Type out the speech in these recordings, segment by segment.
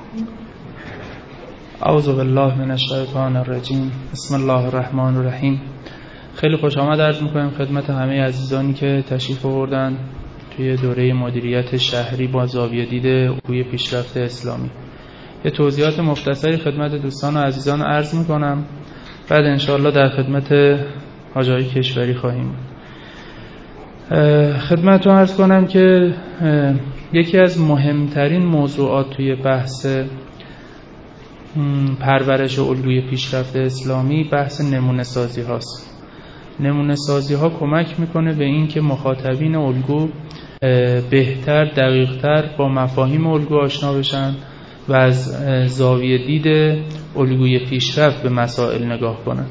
اعوذ بالله من الشیطان الرجیم. بسم الله الرحمن الرحیم. خیلی خوش آمد عرض می‌کنم خدمت همه عزیزانی که تشریف آوردن توی دوره مدیریت شهری با زاویه دید الگوی پیشرفت اسلامی. یه توضیحات مختصری خدمت دوستان و عزیزان عرض می‌کنم، بعد انشاءالله در خدمت حاج آقای کشوری خواهیم. خدمتتون عرض کنم که یکی از مهمترین موضوعات توی بحث پرورش الگوی پیشرفت اسلامی بحث نمونه سازی هاست. نمونه سازی ها کمک میکنه به این که مخاطبین الگو بهتر، دقیقتر با مفاهیم الگو آشنا بشن و از زاویه دید الگوی پیشرفت به مسائل نگاه کنن.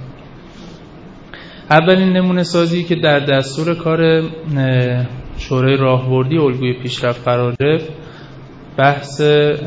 اولین نمونه سازی که در دستور کار شورای راهبردی الگوی پیشرفت قرار گرفت بحث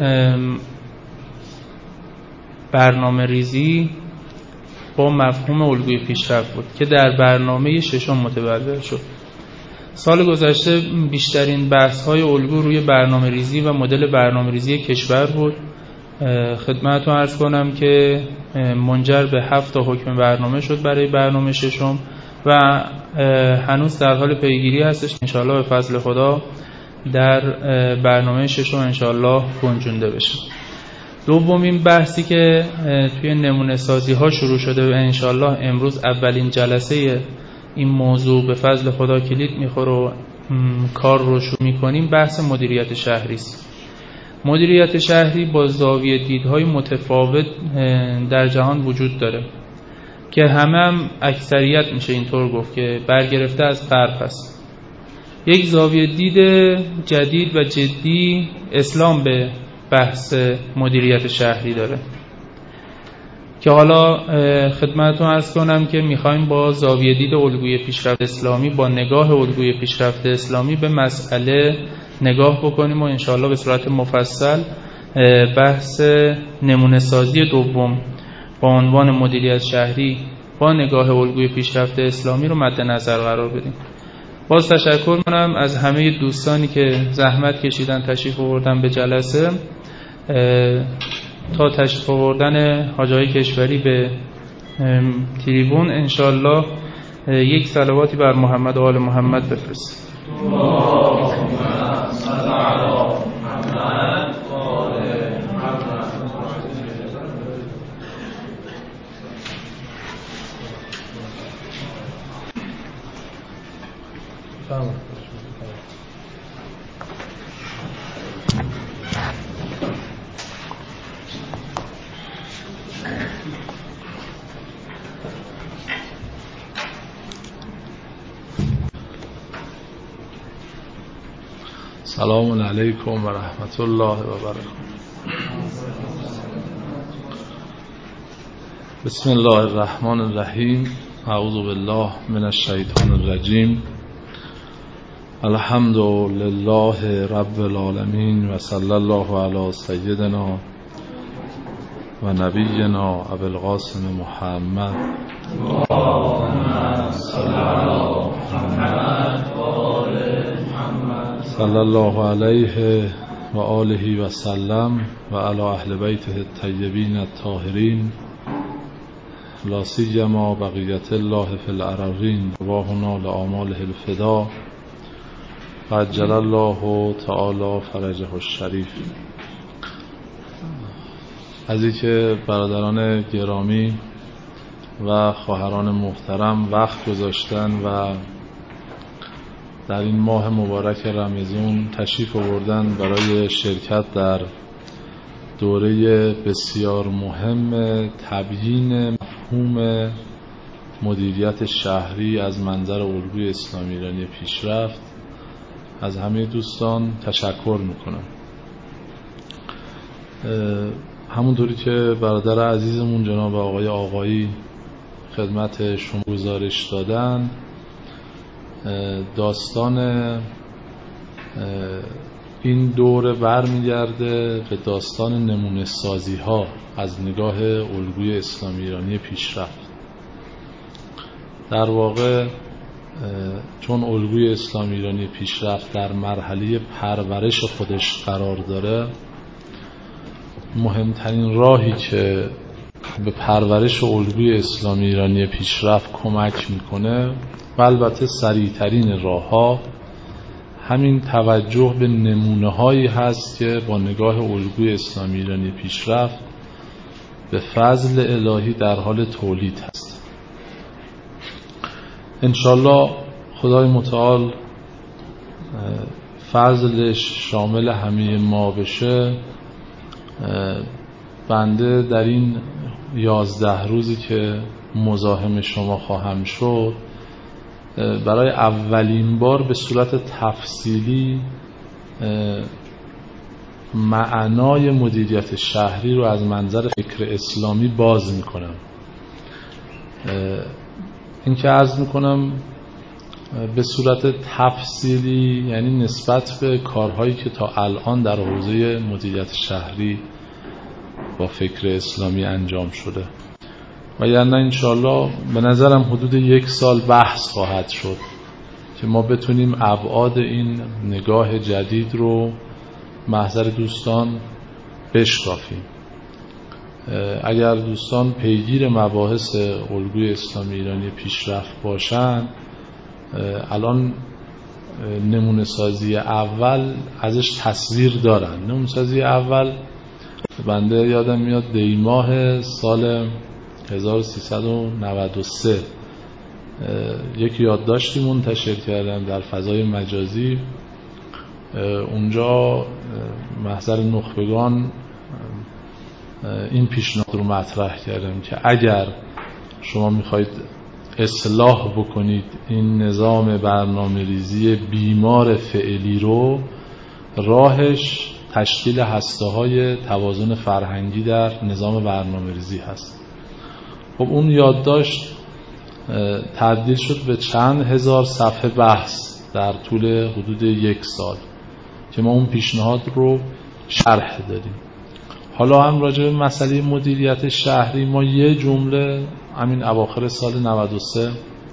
برنامه ریزی با مفهوم الگوی پیشرفت بود که در برنامه ششم متبلور شد. سال گذشته بیشترین بحث های الگو روی برنامه ریزی و مدل برنامه ریزی کشور بود. خدمتتون عرض کنم که منجر به 7 حکم برنامه شد برای برنامه ششم و هنوز در حال پیگیری هستش. انشاءالله به فضل خدا در برنامه ششم انشاءالله گنجونده بشه. دومین بحثی که توی نمونه سازی ها شروع شده و انشاءالله امروز اولین جلسه این موضوع به فضل خدا کلید میخوره و کار رو شروع میکنیم بحث مدیریت شهری است. مدیریت شهری با زاویه دیدهای متفاوت در جهان وجود داره که هم اکثریت میشه اینطور گفت که برگرفته از غرب است. یک زاویه دید جدید و جدی اسلام به بحث مدیریت شهری داره که حالا خدمتتون عرض کنم که میخوایم با زاویه دید الگوی پیشرفت اسلامی، با نگاه الگوی پیشرفت اسلامی به مسئله نگاه بکنیم و انشاءالله به صورت مفصل بحث نمونه سازی دوم با عنوان مدیریت شهری با نگاه الگوی پیشرفت اسلامی رو مد نظر قرار بدیم. باز تشکر کنم از همه دوستانی که زحمت کشیدن تشریف آوردن به جلسه. تا تشریف آوردن حاج آقای کشوری به تریبون انشاءالله یک صلواتی بر محمد و آل محمد بفرستید. سلام علیکم و رحمت الله و برکاته. بسم الله الرحمن الرحیم. اعوذ بالله من الشیطان الرجیم. الحمد لله رب العالمین و صلی الله علی سیدنا و نبینا ابی القاسم محمد صلی الله علیه و آله و سلم و علی اهل بیته الطیبین الطاهرین لا سیما بقیت الله فی الارضین رواحنا لآماله الفدا و عجل الله تعالی فرجه الشریف. از اینکه برادران گرامی و خواهران محترم وقت گذاشتن و در این ماه مبارک رمضان تشریف آوردن برای شرکت در دوره بسیار مهم تبیین مفهوم مدیریت شهری از منظر الگوی اسلامی ایرانی پیشرفت، از همه دوستان تشکر میکنم. همونطوری که برادر عزیزمون جناب آقای آقایی خدمت شما گزارش دادن، داستان این دوره برمیگرده به داستان نمونه سازی ها از نگاه الگوی اسلامی ایرانی پیشرفت. در واقع چون الگوی اسلامی ایرانی پیشرفت در مرحله پرورش خودش قرار داره، مهمترین راهی که به پرورش الگوی اسلامی ایرانی پیشرفت کمک میکنه و البته سریعترین راه‌ها همین توجه به نمونه هایی هست که با نگاه الگوی اسلامی ایرانی پیشرفت به فضل الهی در حال تولید هست. انشالله خدای متعال فضلش شامل همه ما بشه. بنده در این 11 روزی که مزاحم شما خواهم شد برای اولین بار به صورت تفصیلی معنای مدیریت شهری رو از منظر فکر اسلامی باز میکنم. این که عرض میکنم به صورت تفصیلی یعنی نسبت به کارهایی که تا الان در حوزه مدیریت شهری با فکر اسلامی انجام شده و یعنی انشالله به نظرم حدود 1 سال بحث خواهد شد که ما بتونیم ابعاد این نگاه جدید رو محضر دوستان بشکافیم. اگر دوستان پیگیر مباحث الگوی اسلامی ایرانی پیشرفت باشند، الان نمونه سازی اول ازش تصویر دارن. نمونه سازی اول بنده یادم میاد دی ماه سال 1393 یک یادداشتی منتشر کردم در فضای مجازی. اونجا محضر نخبگان این پیشنهاد رو مطرح کردم که اگر شما میخواید اصلاح بکنید این نظام برنامه‌ریزی بیمار فعلی رو، راهش تشکیل هسته‌های توازن فرهنگی در نظام برنامه‌ریزی هست. خب اون یادداشت تبدیل شد به چند هزار صفحه بحث در طول حدود 1 سال که ما اون پیشنهاد رو شرح دادیم. حالا هم راجع به مسئله مدیریت شهری ما یه جمله همین اواخر سال 93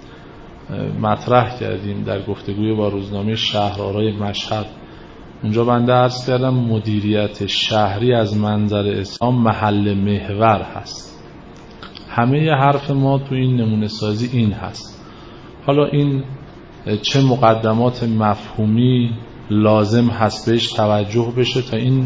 مطرح کردیم در گفتگوی با روزنامه شهرآرای مشهد. اونجا بنده عرض کردم مدیریت شهری از منظر اسلام محل محور هست. همه حرف ما تو این نمونه سازی این هست. حالا این چه مقدمات مفهومی لازم هست بهش توجه بشه تا این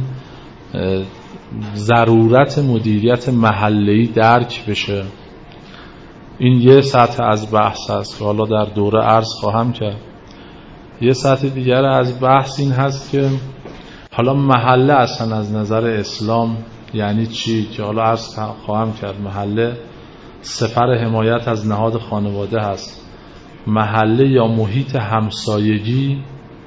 ضرورت مدیریت محلی درک بشه. این یه سطح از بحث هست که حالا در دوره عرض خواهم کرد. یه سطح دیگر از بحث این هست که حالا محله اصلا از نظر اسلام یعنی چی، که حالا عرض خواهم کرد. محله سپر حمایت از نهاد خانواده هست. محله یا محیط همسایگی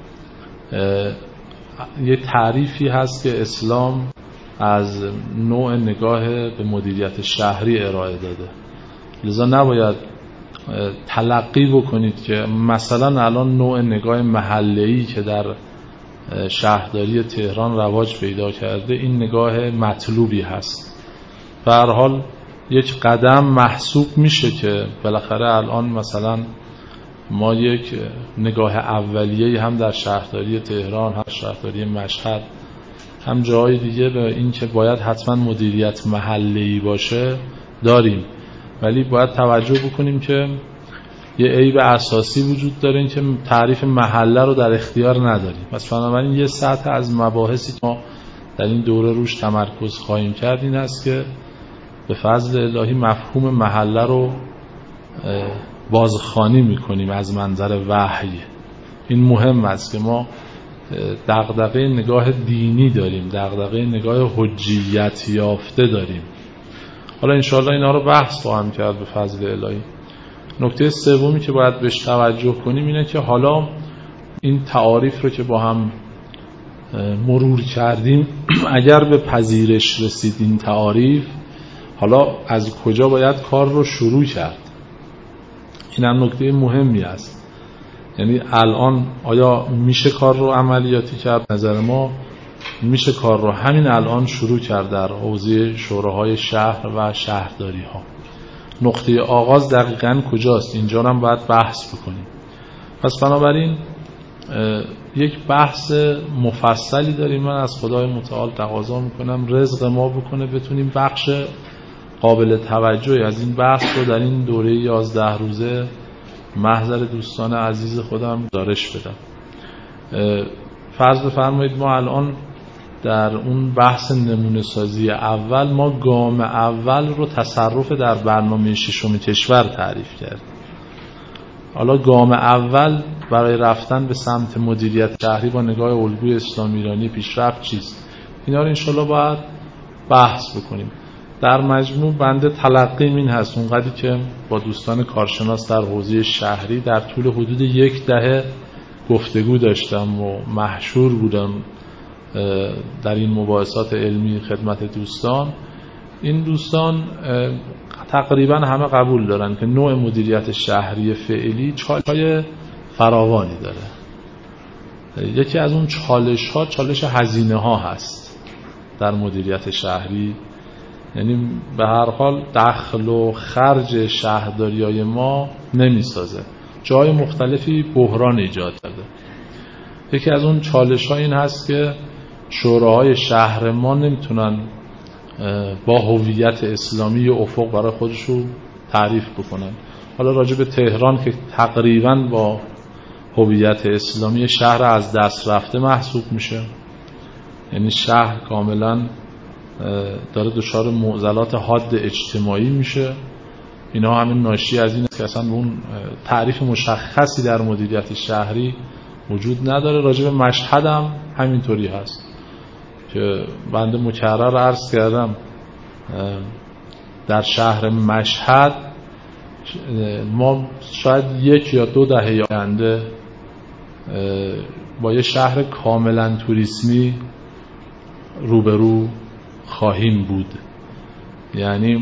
یه تعریفی هست که اسلام از نوع نگاه به مدیریت شهری ارائه داده. لذا نباید تلقی بکنید که مثلا الان نوع نگاه محله‌ای که در شهرداری تهران رواج پیدا کرده این نگاه مطلوبی هست. به هر حال یک قدم محسوب میشه که بالاخره الان مثلا ما یک نگاه اولیه‌ای هم در شهرداری تهران، هم شهرداری مشهد، هم جاهای دیگه به این که باید حتما مدیریت محله‌ای باشه داریم. ولی باید توجه بکنیم که یه عیب اساسی وجود داره، این که تعریف محله رو در اختیار نداریم. پس بنابراین یه سطح از مباحثی که ما در این دوره روش تمرکز خواهیم کرد این است که به فضل الهی مفهوم محله رو بازخوانی میکنیم از منظر وحی. این مهم است که ما دغدغه نگاه دینی داریم، دغدغه نگاه حجیت یافته داریم. حالا انشاءالله اینا رو بحث خواهم کرد به فضل الهی. نکته سومی که باید بهش توجه کنیم اینه که حالا این تعاریف رو که با هم مرور کردیم اگر به پذیرش رسید این تعاریف، حالا از کجا باید کار رو شروع کرد؟ این هم نکته مهمی است. یعنی الان آیا میشه کار رو عملیاتی کرد؟ نظر ما میشه کار رو همین الان شروع کرد در حوزه شوراهای شهر و شهرداری ها. نقطه آغاز دقیقاً کجاست؟ اینجا هم باید بحث بکنیم. پس بنابراین یک بحث مفصلی داریم. من از خدای متعال تقاضا میکنم رزق ما بکنه بتونیم بخش قابل توجهی از این بحث رو در این دوره 11 روزه محضر دوستان عزیز خودم دارش بدم. فرض بفرمایید ما الان در اون بحث نمونه سازی اول ما گام اول رو تصرف در برنامه ششم کشور تعریف کردیم. حالا گام اول برای رفتن به سمت مدیریت شهری با نگاه الگوی اسلام ایرانی پیشرفت چیست؟ اینا رو انشالله باید بحث بکنیم. در مجموع بنده تلقیم این هست اونقدری که با دوستان کارشناس در حوزه شهری در طول حدود 1 دهه گفتگو داشتم و محشور بودم در این مباحثات علمی خدمت دوستان. این دوستان تقریبا همه قبول دارن که نوع مدیریت شهری فعلی چالش‌های فراوانی داره. یکی از اون چالش‌ها چالش هزینه‌ها هست در مدیریت شهری. یعنی به هر حال دخل و خرج شهرداریای ما نمیسازه، جای مختلفی بحران ایجاد کرده. یکی از اون چالش‌ها این هست که شوراهای شهر ما نمیتونن با هویت اسلامی افق برای خودشون تعریف بکنن. حالا راجع به تهران که تقریبا با هویت اسلامی شهر از دست رفته محسوب میشه، یعنی شهر کاملا داره دچار معضلات حاد اجتماعی میشه. اینا همین ناشی از این است که اصلا اون تعریف مشخصی در مدیریت شهری وجود نداره. راجع به مشهد هم همینطوری هست که بنده مکرر عرض کردم در شهر مشهد ما شاید 1 یا 2 دهه آینده با یه شهر کاملا توریسمی روبرو خواهیم بود. یعنی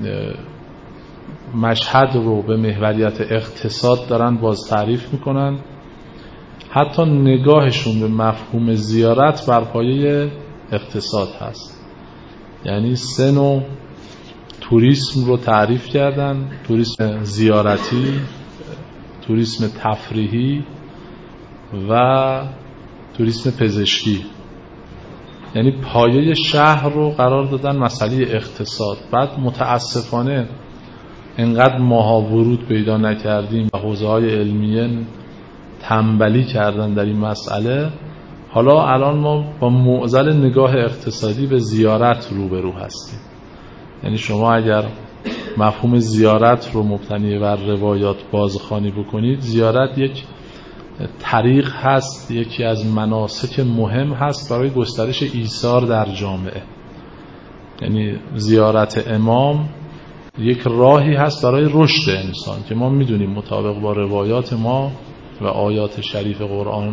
مشهد رو به محوریت اقتصاد دارن باز تعریف میکنن، حتی نگاهشون به مفهوم زیارت بر پایه اقتصاد هست. یعنی 3 نوع توریسم رو تعریف کردن: توریسم زیارتی، توریسم تفریحی و توریسم پزشکی. یعنی پایه شهر رو قرار دادن مسئله اقتصاد. بعد متاسفانه انقدر ماها ورود پیدا نکردیم و حوزه‌های علمیه تنبلی کردن در این مسئله. حالا الان ما با معضل نگاه اقتصادی به زیارت روبرو هستیم. یعنی شما اگر مفهوم زیارت رو مبتنی بر روایات بازخوانی بکنید، زیارت یک طریق هست، یکی از مناسک مهم هست برای گسترش ایثار در جامعه. یعنی زیارت امام یک راهی هست برای رشد انسان که ما میدونیم مطابق با روایات ما و آیات شریف قرآن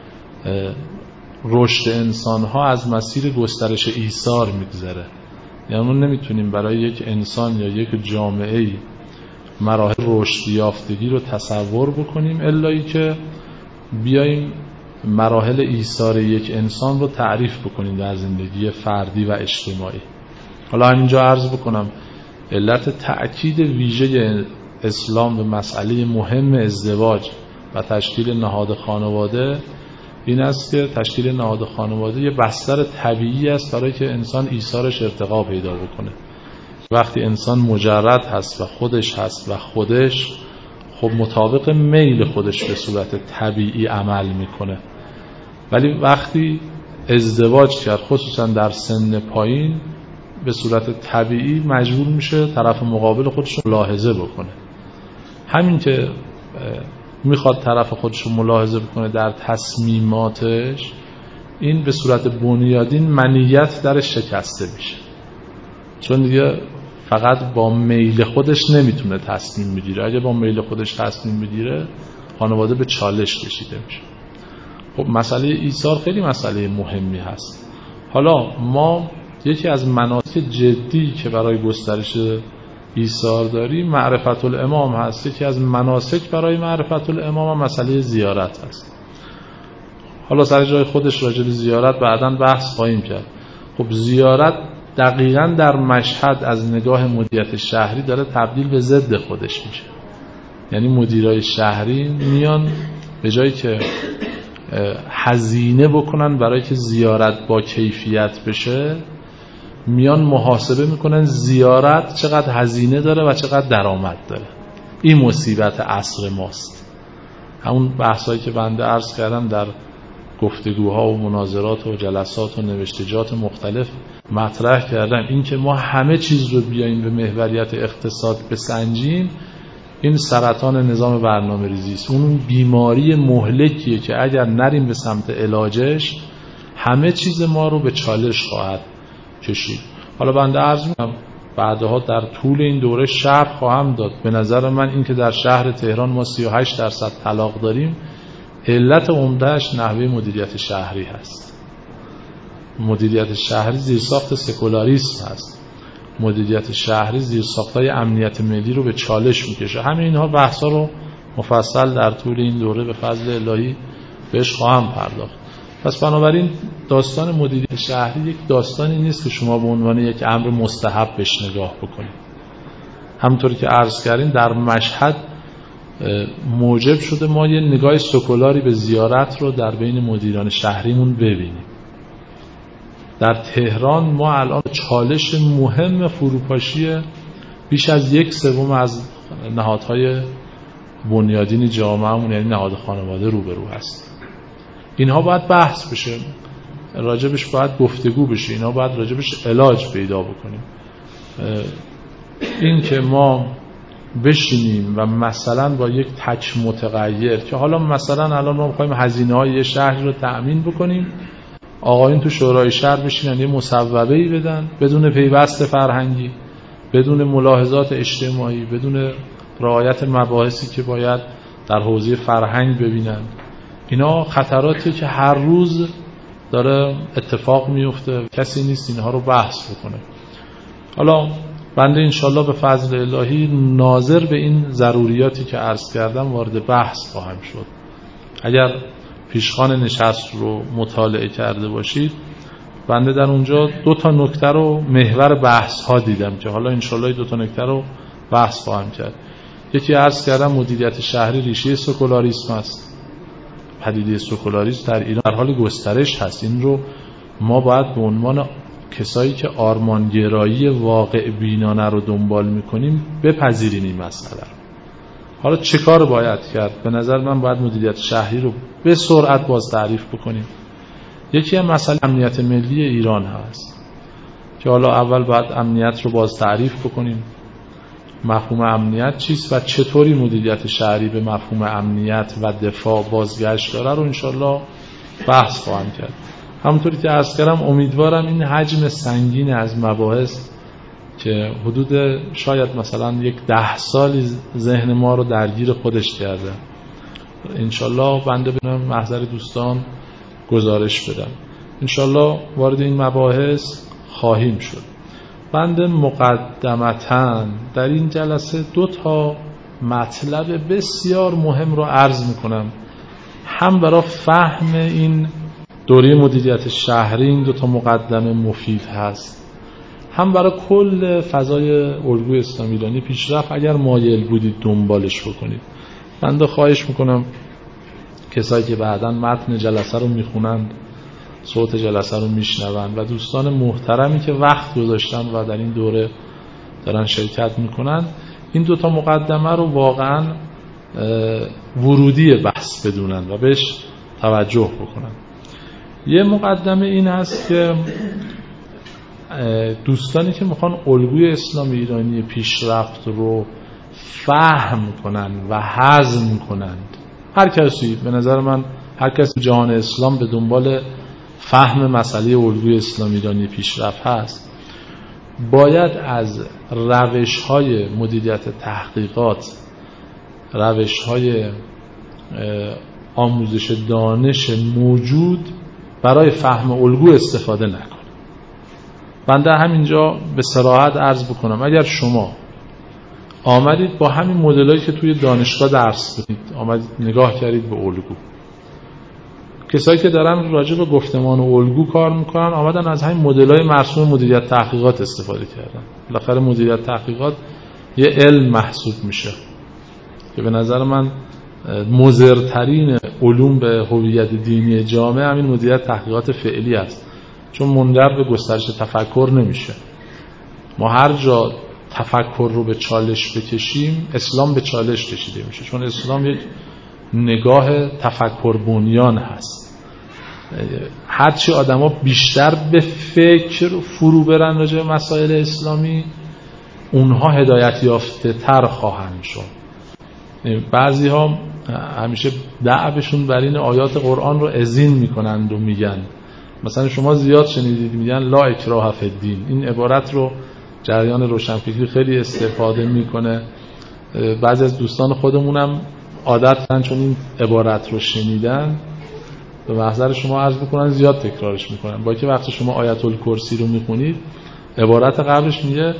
رشد انسان ها از مسیر گسترش ایثار میگذره. یعنی ما نمیتونیم برای یک انسان یا یک جامعه مراحل رشد یافتگی رو تصور بکنیم الا ای که بیاییم مراحل ایثار یک انسان رو تعریف بکنیم در زندگی فردی و اجتماعی. حالا همینجا عرض بکنم علت تأکید ویژه اسلام به مسئله مهم ازدواج و تشکیل نهاد خانواده این است که تشکیل نهاد خانواده یه بستر طبیعی است برای که انسان ایثارش ارتقا پیدا بکنه. وقتی انسان مجرد هست و خودش هست و خودش خب مطابق میل خودش به صورت طبیعی عمل میکنه، ولی وقتی ازدواج کرد خصوصا در سن پایین به صورت طبیعی مجبور میشه طرف مقابل خودش رو ملاحظه بکنه. همین که میخواد طرف خودش رو ملاحظه بکنه در تصمیماتش، این به صورت بنیادین منیت درش شکسته میشه، چون دیگه فقط با میل خودش نمیتونه تصمیم بگیره. اگه با میل خودش تصمیم بگیره خانواده به چالش کشیده میشه. خب مسئله ایثار خیلی مسئله مهمی هست. حالا ما یکی از مناسک جدی که برای گسترش ایثار داریم معرفت الامام هست. یکی از مناسک برای معرفت الامام هم مسئله زیارت هست. حالا سر جای خودش راجع به زیارت بعداً بحث خواهیم کرد. خب زیارت دقیقاً در مشهد از نگاه مدیریت شهری داره تبدیل به ضد خودش میشه. یعنی مدیرای شهری میان به جایی که هزینه بکنن برای که زیارت با کیفیت بشه، میان محاسبه میکنن زیارت چقدر هزینه داره و چقدر درآمد داره. این مصیبت عصر ماست. همون بحثایی که بنده عرض کردم در گفتگوها و مناظرات و جلسات و نوشتجات مختلف مطرح کردم، این که ما همه چیز رو بیاییم به محوریت اقتصاد بسنجیم، این سرطان نظام برنامه ریزی است. اون بیماری مهلکیه که اگر نریم به سمت علاجش همه چیز ما رو به چالش خواهد کشید. حالا بنده عرض می‌کنم بعدها در طول این دوره شرح خواهم داد. به نظر من این که در شهر تهران ما 38% طلاق داریم، علت عمدهش نحوه مدیریت شهری هست. مدیریت شهری زیرساخت سکولاریسم هست. مدیریت شهری زیرساخت‌های امنیت ملی رو به چالش میکشه. همه اینها بحثا رو مفصل در طول این دوره به فضل الهی بهش خواهم پرداخت. پس بنابراین داستان مدیریت شهری یک داستانی نیست که شما به عنوان یک امر مستحب بهش نگاه بکنید. همونطوری که عرض کردیم در مشهد موجب شده ما یه نگاه سکولاری به زیارت رو در بین مدیران شهریمون ببینیم. در تهران ما الان چالش مهم فروپاشی بیش از 1/3 از نهادهای بنیادین جامعهمون یعنی نهاد خانواده روبرو هست. اینها باید بحث بشه، راجبش باید گفتگو بشه، اینها باید راجبش علاج پیدا بکنیم. این که ما بشینیم و مثلا با یک تک متغیر که حالا مثلا الان ما می‌خوایم هزینه‌های یه شهر رو تأمین بکنیم، آقایون تو شورای شهر بشینن یه مصوبه‌ای بدن بدون پیوست فرهنگی، بدون ملاحظات اجتماعی، بدون رعایت مباحثی که باید در حوزه فرهنگ ببینن. اینا خطراتی که هر روز داره اتفاق میفته، کسی نیست اینها رو بحث بکنه. حالا بنده انشالله به فضل الهی ناظر به این ضروریاتی که عرض کردم وارد بحث خواهم شد. اگر پیشخوان نشست رو مطالعه کرده باشید، بنده در اونجا 2 نکته رو محور بحث ها دیدم که حالا انشالله 2 نکته رو بحث خواهم کرد. یکی عرض کردم مدیریت شهری ریشه سکولاریسم است. پدیده سکولاریسم در ایران در حال گسترش هست. این رو ما باید به عنوان کسایی که آرمانگرایی واقع بینانه رو دنبال میکنیم بپذیریم این مسئله. حالا چه کار باید کرد؟ به نظر من باید مدیریت شهری رو به سرعت باز تعریف بکنیم. یکی هم مسئله امنیت ملی ایران هست که حالا اول باید امنیت رو باز تعریف بکنیم. مفهوم امنیت چیست و چطوری مدیریت شهری به مفهوم امنیت و دفاع بازگشت داره رو انشالله بحث خواهم کرد. همونطوری که عرض کردم امیدوارم این حجم سنگین از مباحث که حدود شاید مثلا 10 سالی ذهن ما رو درگیر خودش کرده، انشالله بنده بنام محضر دوستان گزارش بدم. انشالله وارد این مباحث خواهیم شد. بنده مقدمتاً در این جلسه 2 مطلب بسیار مهم رو عرض میکنم، هم برای فهم این دوره مدیریت شهری این 2 مقدمه مفید هست، هم برای کل فضای الگوی اسلامی ایرانی پیشرفت اگر مایل بودید دنبالش بکنید. بنده خواهش میکنم کسایی که بعداً متن جلسه رو میخونند، صوت جلسه رو میشنوند و دوستان محترمی که وقت گذاشتن و در این دوره دارن شرکت میکنن، این 2 مقدمه رو واقعاً ورودی بحث بدونن و بهش توجه بکنن. یه مقدمه این هست که دوستانی که میخوان الگوی اسلامی ایرانی پیشرفت رو فهم کنن و هضم کنند، هر کسی به نظر من هر کسی جهان اسلام به دنبال فهم مسئله الگوی اسلامی ایرانی پیشرفت هست، باید از روش‌های مدیریت تحقیقات، روش‌های آموزش دانش موجود برای فهم الگو استفاده نکنه. بنده همینجا به صراحت عرض بکنم اگر شما آمدید با همین مدلایی که توی دانشگاه درس بدید، آمدید نگاه کردید به الگو، کسایی که دارن راجع به گفتمان و الگو کار میکنن آمدن از همین مدلای مرسوم مدیریت تحقیقات استفاده کردن. بالاخره مدیریت تحقیقات یه علم محسوب میشه که به نظر من مضرترین علوم به هویت دینی جامعه همین مدیریت تحقیقات فعلی است، چون منجر به گسترش تفکر نمیشه. ما هر جا تفکر رو به چالش بکشیم اسلام به چالش کشیده میشه، چون اسلام یک نگاه تفکر بنیان هست. هرچی آدما بیشتر به فکر فرو برن راجع به مسائل اسلامی، اونها هدایت یافته تر خواهند شد. بعضی ها همیشه دعوشون بر این آیات قرآن رو اذین میکنند و میگن، مثلا شما زیاد شنیدید میگن لا اکراه فی الدین. این عبارت رو جریان روشنفکری خیلی استفاده میکنه. بعضی از دوستان خودمونم عادت کردن چون این عبارت رو شنیدن به محضر شما عرض میکنن زیاد تکرارش میکنن، با که وقتی شما آیت الکرسی رو میخونید عبارت قبلش میگه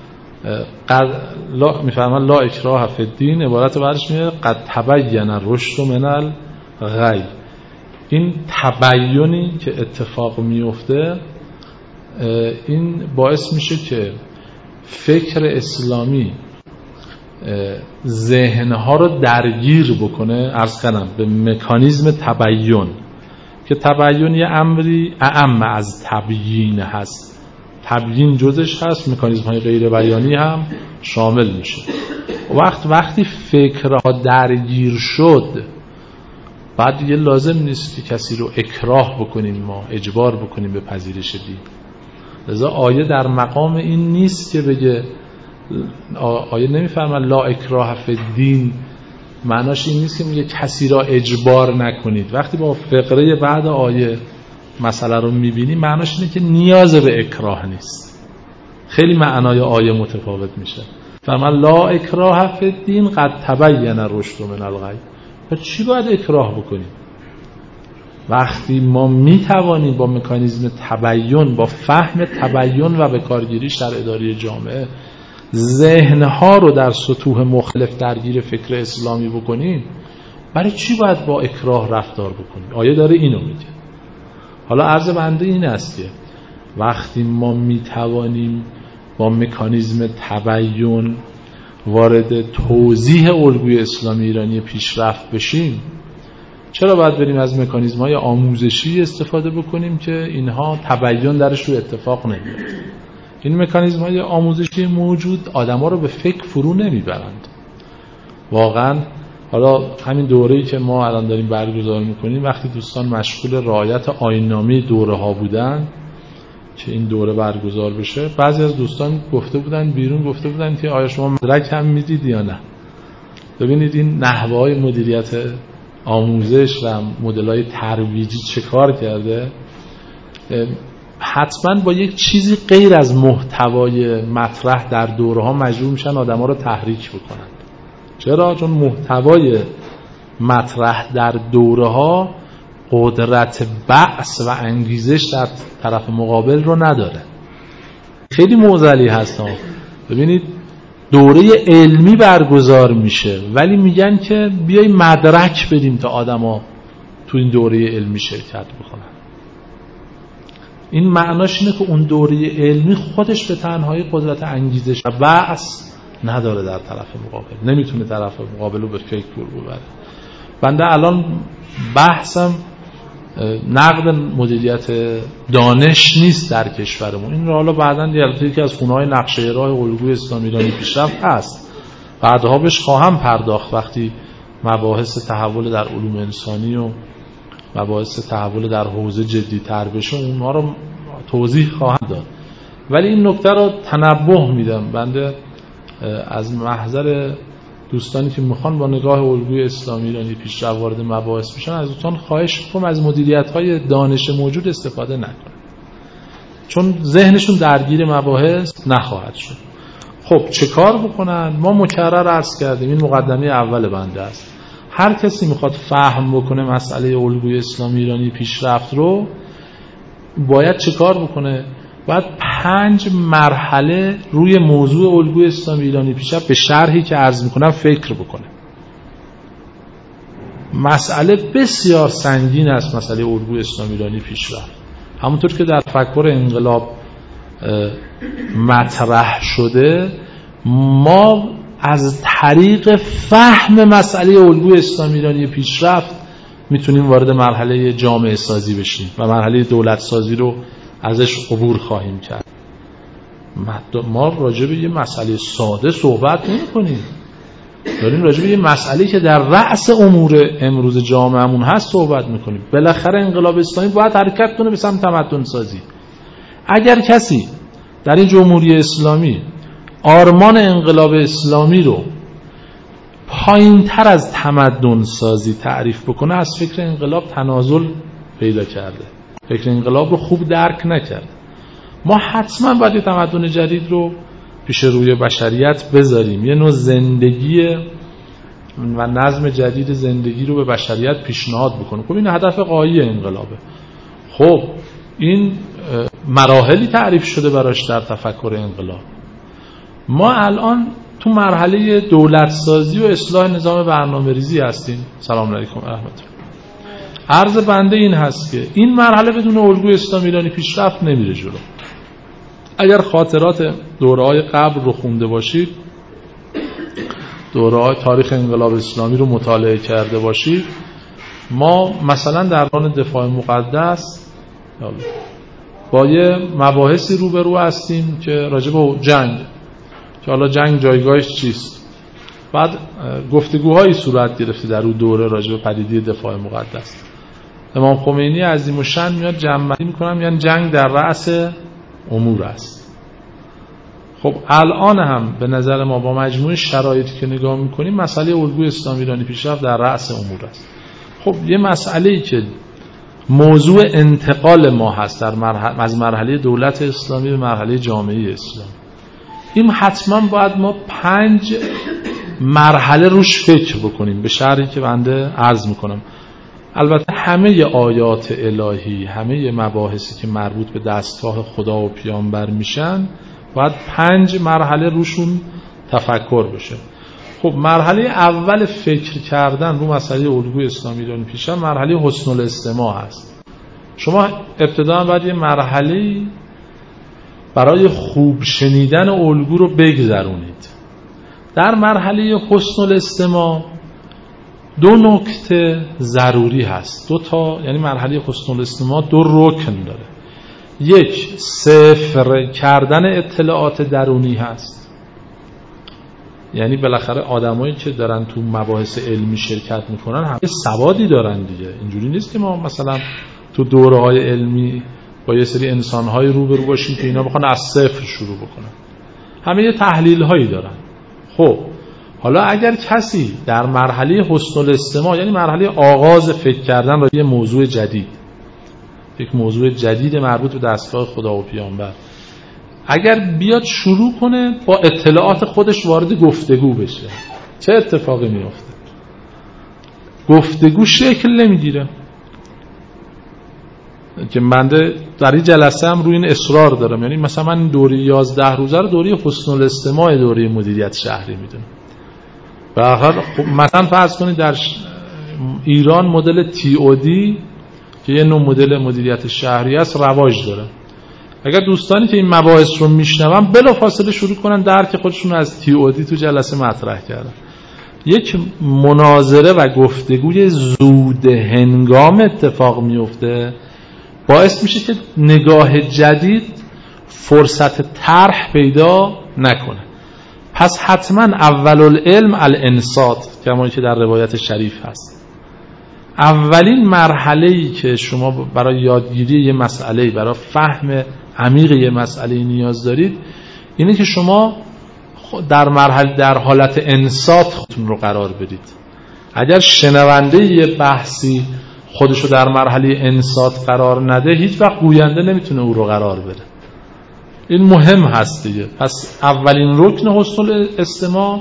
میفهمن لا اکراه فی الدین، عبارت بعدش میگه قد تبین الرشد من الغی. این تبیینی که اتفاق میفته این باعث میشه که فکر اسلامی ذهنها رو درگیر بکنه. عرض کردم به مکانیزم تبیین، که تبیین یه امری اعم از تبیین هست، تبیین جزش هست، مکانیزم های غیر بیانی هم شامل میشه. وقتی فکرها درگیر شد بعد دیگه لازم نیست که کسی رو اکراه بکنیم، ما اجبار بکنیم به پذیرش دین. لذا آیه در مقام این نیست که بگه، آیه نمیفهمن لا اکراه فی الدین معناش این نیست که میگه کسی را اجبار نکنید. وقتی با فقره بعد آیه مسئله رو میبینی معناش اینه که نیاز به اکراه نیست. خیلی معنای آیه متفاوت میشه. فمن لا اکراه فی الدین قد تبین الرشد من الغی. پس چی باید اکراه بکنیم؟ وقتی ما میتوانیم با مکانیزم تبیین، با فهم تبیین و به کارگیریش در اداره جامعه ذهنها رو در سطوح مختلف درگیر فکر اسلامی بکنیم، برای چی باید با اکراه رفتار بکنیم؟ آیه داره اینو میگه. حالا عرض بنده این است که وقتی ما میتوانیم با مکانیزم تبیین وارد توضیح الگوی اسلامی ایرانی پیشرفت بشیم، چرا باید بریم از مکانیزم‌های آموزشی استفاده بکنیم که اینها تبیین درش رو اتفاق نمیاد؟ این مکانیزم‌های آموزشی موجود آدم‌ها رو به فکر فرو نمیبرند. واقعاً حالا همین دوره‌ای که ما الان داریم برگزار می‌کنیم، وقتی دوستان مشغول رعایت آیین‌نامه دوره‌ها بودن که این دوره برگزار بشه، بعضی از دوستان گفته بودن بیرون، گفته بودن که آیا شما مدرک هم میدید یا نه؟ ببینید این نحوه‌های مدیریت آموزش و مدل‌های ترویجی چه کار کرده. حتما با یک چیزی غیر از محتوای مطرح در دوره‌ها مجبور میشن آدم‌ها رو تحریک بکنن. چرا؟ چون محتوای مطرح در دوره‌ها قدرت بعث و انگیزش در طرف مقابل رو نداره. خیلی معضلی هست ها. ببینید دوره علمی برگزار میشه ولی میگن که بیای مدرک بدیم تا آدما تو این دوره علمی شرکت بکنن. این معناش اینه که اون دوره علمی خودش به تنهایی قدرت انگیزش و بعث نداره در طرف مقابل، نمیتونه طرف مقابل رو به فکر ببره. بنده الان بحثم نقد مدیریت دانش نیست در کشورمون. این رو حالا بعداً یکی از خونه‌های نقشه راه الگوی اسلامی ایرانی پیشرفت هست، بعدها بهش خواهم پرداخت وقتی مباحث تحول در علوم انسانی و مباحث تحول در حوزه جدی‌تر بشه اونها رو توضیح خواهم داد. ولی این نکته رو تنبه میدم بنده از محضر دوستانی که میخوان با نگاه الگوی اسلامی ایرانی پیشرفت وارد مباحث بشن، از دوستان خواهش میکنم از مدیریت‌های دانش موجود استفاده نکنن، چون ذهنشون درگیر مباحث نخواهد شد. خب چه کار بکنن؟ ما مکرر عرض کردیم، این مقدمه اول بنده است. هر کسی میخواد فهم بکنه مسئله الگوی اسلامی ایرانی پیشرفت رو، باید چه کار بکنه؟ باید 5 مرحله روی موضوع الگوی اسلامی ایرانی پیشرفت به شرحی که عرض میکنم فکر بکنه. مسئله بسیار سنگین است مسئله الگوی اسلامی ایرانی پیشرفت. همونطور که در تفکر انقلاب مطرح شده، ما از طریق فهم مسئله الگوی اسلام ایرانی پیشرفت میتونیم وارد مرحله جامعه سازی بشیم و مرحله دولت سازی رو ازش عبور خواهیم کرد. ما راجع به یه مسئله ساده صحبت نمی کنیم، داریم راجع به یه مسئله که در رأس امور امروز جامعهمون هست صحبت میکنیم. بالاخره انقلاب اسلامی باید حرکت کنه به سمت تمدن سازی. اگر کسی در این جمهوری اسلامی آرمان انقلاب اسلامی رو پایین تر از تمدن سازی تعریف بکنه، از فکر انقلاب تنازل پیدا کرده، فکر انقلاب رو خوب درک نکرده. ما حتما باید یه تمدن جدید رو پیش روی بشریت بذاریم، یه نوع زندگی و نظم جدید زندگی رو به بشریت پیشنهاد بکنیم. خب این هدف غایی انقلابه. خب این مراحلی تعریف شده براش در تفکر انقلاب. ما الان تو مرحله دولت سازی و اصلاح نظام برنامه‌ریزی هستیم. سلام علیکم و رحمت الله. عرض بنده این هست که این مرحله بدون الگوی اسلام ایرانی پیشرفت نمیره جلو. اگر خاطرات دوره‌های قبل رو خونده باشید، دوره‌های تاریخ انقلاب اسلامی رو مطالعه کرده باشید، ما مثلا در دوران دفاع مقدس با یه مباحثی روبرو هستیم که راجع به جنگ، که حالا جنگ جایگاهش چیست، بعد گفتگوهایی صورت گرفته در اون دوره راجع به پدیده دفاع مقدس. امام خمینی عظیم الشأن میاد جمع‌بندی میکنم، یعنی جنگ در رأس امور است. خب الان هم به نظر ما با مجموع شرایطی که نگاه میکنیم مسئله الگوی اسلام ایرانی پیشرفت در رأس امور است. خب یه مسئله‌ای که موضوع انتقال ما هست از مرحله دولت اسلامی به مرحله جامعه اسلامی، این حتما باید ما 5 مرحله روش فکر بکنیم به شرحی که بنده عرض میکنم. البته همه آیات الهی، همه مباحثی که مربوط به دستگاه خدا و پیامبر میشن باید 5 مرحله روشون تفکر بشه. خب مرحله اول فکر کردن رو مسئله الگوی اسلامی ایرانی پیشرفت مرحله حسن الاستماع هست. شما ابتدا باید یه مرحله برای خوب شنیدن الگو رو بگذرونید. در مرحله حسن الاستماع 2 نکته ضروری هست. 2 تا، یعنی مرحله حسن الاستماع 2 رکن داره. 1 صفر کردن اطلاعات درونی هست، یعنی بالاخره آدمایی که دارن تو مباحث علمی شرکت میکنن همه سوادی دارن دیگه. اینجوری نیست که ما مثلا تو دوره‌های علمی با یه سری انسان‌های روبرو باشیم که اینا بخوان از صفر شروع بکنن، همه یه تحلیل‌هایی دارن. خب حالا اگر کسی در مرحله حسن الاستماع، یعنی مرحله آغاز فکر کردن را یه موضوع جدید، یک موضوع جدید مربوط به دستگاه خدا و پیامبر، اگر بیاد شروع کنه با اطلاعات خودش وارد گفتگو بشه، چه اتفاقی میفته؟ گفتگو شکل نمیگیره. که بنده در این جلسه هم روی این اصرار دارم، یعنی مثلا من دوره 11 روزه رو دوره حسن الاستماع دوره مدیریت شهری میدونم. به هر حال خب مثلا فرض کنید در ایران مدل TOD که یه نوع مدل مدیریت شهری است رواج داره. اگر دوستانی که این مباحث رو میشنون بلافاصله شروع کنن درک خودشون از TOD تو جلسه مطرح کردن، یک مناظره و گفتگوی زود هنگام اتفاق میفته، باعث میشه که نگاه جدید فرصت طرح پیدا نکنه. پس حتما اول العلم الانصات، کما که در روایت شریف هست. اولین مرحله‌ای که شما برای یادگیری یه مسئله، برای فهم عمیق یه مسئله نیاز دارید، اینه که شما در حالت انصات خودتون رو قرار بدید. اگر شنونده یه بحثی خودشو در مرحله انصات قرار نده، هیچ وقت گوینده نمیتونه او رو قرار بده. این مهم هست دیگه. پس اولین رکن حسن استماع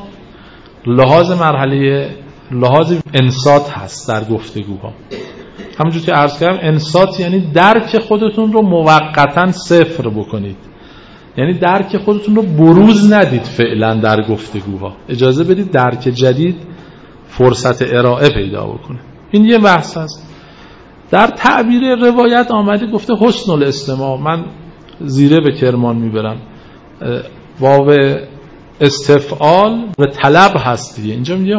لحاظ انصات هست در گفتگوها. همونجور که عرض کردم انصات یعنی درک خودتون رو موقتاً صفر بکنید، یعنی درک خودتون رو بروز ندید فعلا در گفتگوها، اجازه بدید درک جدید فرصت ارائه پیدا بکنه. این یه بحث هست. در تعبیر روایت آمده گفته حسن الاستماع، من زیره به کرمان میبرم، واو استفعال و طلب هست دیگه. اینجا میگه